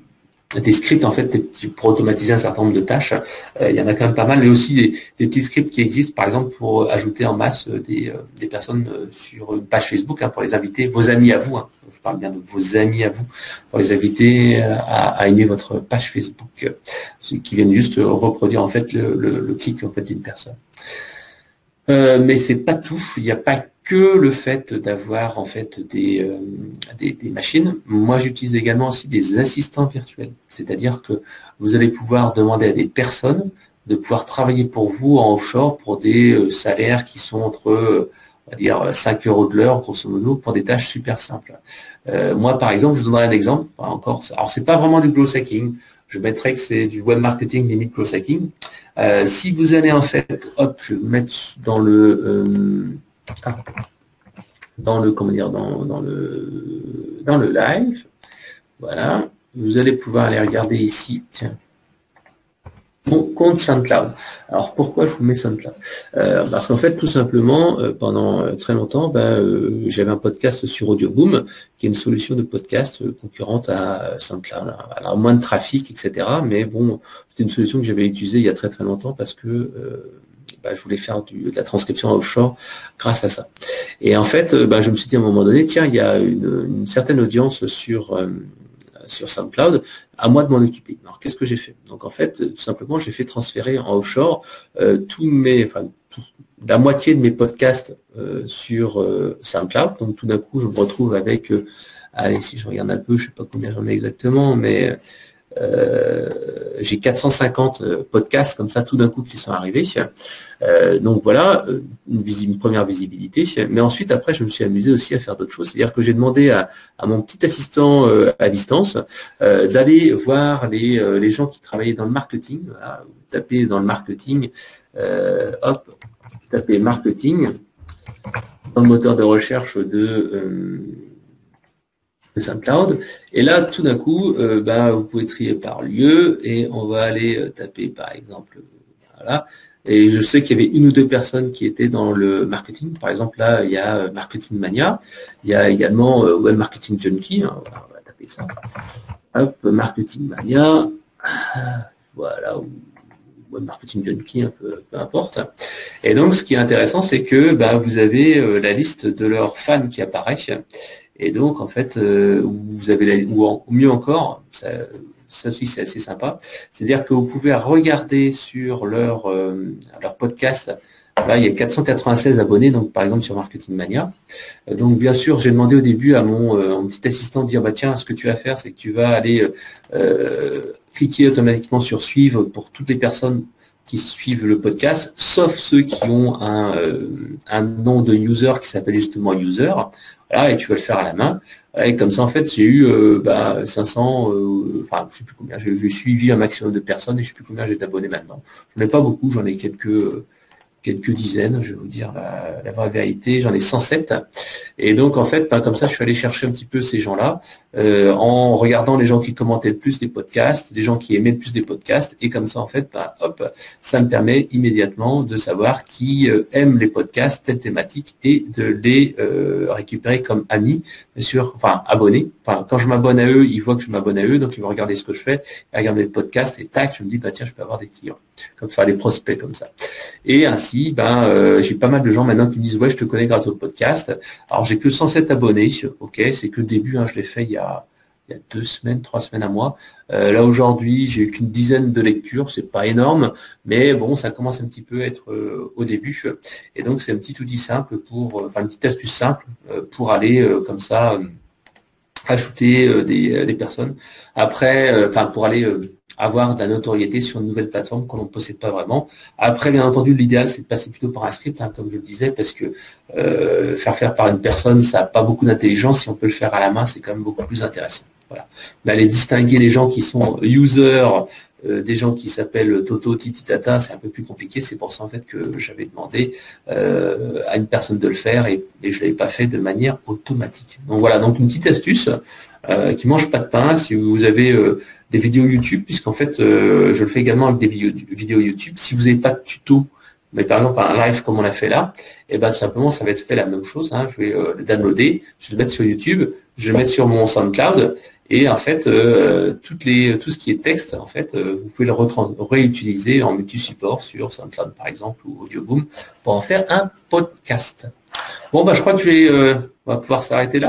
des scripts en fait pour automatiser un certain nombre de tâches. Euh, il y en a quand même pas mal, mais aussi des, des petits scripts qui existent, par exemple, pour ajouter en masse des, euh, des personnes sur une page Facebook, hein, pour les inviter, vos amis à vous, hein, je parle bien de vos amis à vous, pour les inviter à, à aimer votre page Facebook, euh, qui viennent juste reproduire en fait le, le, le clic en fait d'une personne. Euh, mais c'est pas tout. Il n'y a pas que le fait d'avoir en fait des, euh, des, des machines. Moi, j'utilise également aussi des assistants virtuels. C'est-à-dire que vous allez pouvoir demander à des personnes de pouvoir travailler pour vous en offshore pour des euh, salaires qui sont entre, euh, on va dire, cinq euros de l'heure, grosso modo, pour des tâches super simples. Euh, moi, par exemple, je vous donnerai un exemple. Encore, alors, c'est pas vraiment du growth hacking. Je mettrais que c'est du web marketing limite growth hacking. Euh, si vous allez en fait, hop, je vais vous mettre dans le, euh, dans le, comment dire, dans, dans le, dans le live, voilà, vous allez pouvoir aller regarder ici, tiens, mon compte SoundCloud. Alors pourquoi je vous mets SoundCloud euh, Parce qu'en fait, tout simplement, euh, pendant euh, très longtemps, ben, euh, j'avais un podcast sur Audioboom, qui est une solution de podcast euh, concurrente à SoundCloud. Alors moins de trafic, et cetera. Mais bon, c'est une solution que j'avais utilisée il y a très très longtemps parce que euh, ben, je voulais faire du, de la transcription offshore grâce à ça. Et en fait, ben, je me suis dit à un moment donné, tiens, il y a une, une certaine audience sur euh, sur SoundCloud, à moi de m'en occuper. Alors qu'est-ce que j'ai fait? Donc en fait, tout simplement, j'ai fait transférer en offshore euh, tous mes, enfin, tout, la moitié de mes podcasts euh, sur euh, SoundCloud. Donc tout d'un coup, je me retrouve avec, euh, allez, si je regarde un peu, je sais pas combien j'en ai exactement, mais euh, j'ai quatre cent cinquante podcasts comme ça tout d'un coup qui sont arrivés. Euh, donc voilà, une, visi- une première visibilité. Mais ensuite, après, je me suis amusé aussi à faire d'autres choses. C'est-à-dire que j'ai demandé à, à mon petit assistant euh, à distance euh, d'aller voir les, euh, les gens qui travaillaient dans le marketing. Voilà, vous tapez dans le marketing, euh, hop, tapez marketing dans le moteur de recherche de, euh, de SoundCloud. Et là, tout d'un coup, euh, bah, vous pouvez trier par lieu et on va aller euh, taper, par exemple, voilà. Et je sais qu'il y avait une ou deux personnes qui étaient dans le marketing. Par exemple, là, il y a euh, Marketing Mania. Il y a également euh, Web Marketing Junkie. Hein, voilà, on va taper ça. Hop, Marketing Mania. Voilà, ou Web Marketing Junkie, un peu, peu importe. Et donc, ce qui est intéressant, c'est que bah, vous avez euh, la liste de leurs fans qui apparaît. Et donc, en fait, euh, vous avez la, ou, en, ou mieux encore, ça, ça aussi c'est assez sympa, c'est-à-dire que vous pouvez regarder sur leur, euh, leur podcast. Là, il y a quatre cent quatre-vingt-seize abonnés, donc par exemple sur Marketing Mania. Donc bien sûr, j'ai demandé au début à mon, euh, mon petit assistant de dire bah tiens, ce que tu vas faire, c'est que tu vas aller euh, cliquer automatiquement sur suivre pour toutes les personnes qui suivent le podcast, sauf ceux qui ont un, euh, un nom de user qui s'appelle justement user. Voilà, et tu vas le faire à la main. Et comme ça, en fait, j'ai eu euh, bah, cinq cents, euh, enfin, je sais plus combien, j'ai suivi un maximum de personnes et je sais plus combien j'ai d'abonnés maintenant. J'en ai pas beaucoup, j'en ai quelques, euh, quelques dizaines, je vais vous dire la, la vraie vérité, j'en ai cent sept. Et donc, en fait, bah, comme ça, je suis allé chercher un petit peu ces gens-là euh, en regardant les gens qui commentaient le plus des podcasts, les gens qui aimaient le plus des podcasts. Et comme ça, en fait, bah, hop, ça me permet immédiatement de savoir qui euh, aime les podcasts, telle thématique, et de les euh, récupérer comme amis, bien sûr, enfin abonnés. Enfin, quand je m'abonne à eux, ils voient que je m'abonne à eux, donc ils vont regarder ce que je fais, regarder le podcast, et tac, je me dis, bah tiens, je peux avoir des clients, comme ça, des prospects comme ça. Et ainsi, ben, euh, j'ai pas mal de gens maintenant qui me disent, ouais, je te connais grâce au podcast. Alors, j'ai que cent sept abonnés. Ok, c'est que le début, hein, je l'ai fait il y a, il y a deux semaines, trois semaines à moi. Euh, là, aujourd'hui, j'ai eu qu'une dizaine de lectures. C'est pas énorme, mais bon, ça commence un petit peu à être euh, au début. Et donc, c'est un petit outil simple pour, enfin, une petite astuce simple euh, pour aller euh, comme ça, euh, ajouter euh, des, des personnes. Après, euh, enfin, pour aller euh, avoir de la notoriété sur une nouvelle plateforme qu'on ne possède pas vraiment. Après, bien entendu, l'idéal, c'est de passer plutôt par un script, hein, comme je le disais, parce que euh, faire faire par une personne, ça n'a pas beaucoup d'intelligence. Si on peut le faire à la main, c'est quand même beaucoup plus intéressant. Voilà. Mais aller distinguer les gens qui sont users, euh, des gens qui s'appellent Toto, Titi, Tata, c'est un peu plus compliqué. C'est pour ça, en fait, que j'avais demandé euh, à une personne de le faire et, et je ne l'avais pas fait de manière automatique. Donc voilà, donc une petite astuce euh, qui mange pas de pain. Si vous avez euh, des vidéos YouTube, puisqu'en fait, euh, je le fais également avec des vidéos, vidéos YouTube. Si vous n'avez pas de tuto, mais par exemple un live comme on l'a fait là, et ben simplement ça va être fait la même chose. Hein. Je vais euh, le downloader, je vais le mettre sur YouTube, je vais le mettre sur mon SoundCloud, et en fait euh, toutes les tout ce qui est texte, en fait, euh, vous pouvez le réutiliser en multi-support sur SoundCloud par exemple ou Audioboom pour en faire un podcast. Bon bah je crois que je vais, euh, on va pouvoir s'arrêter là.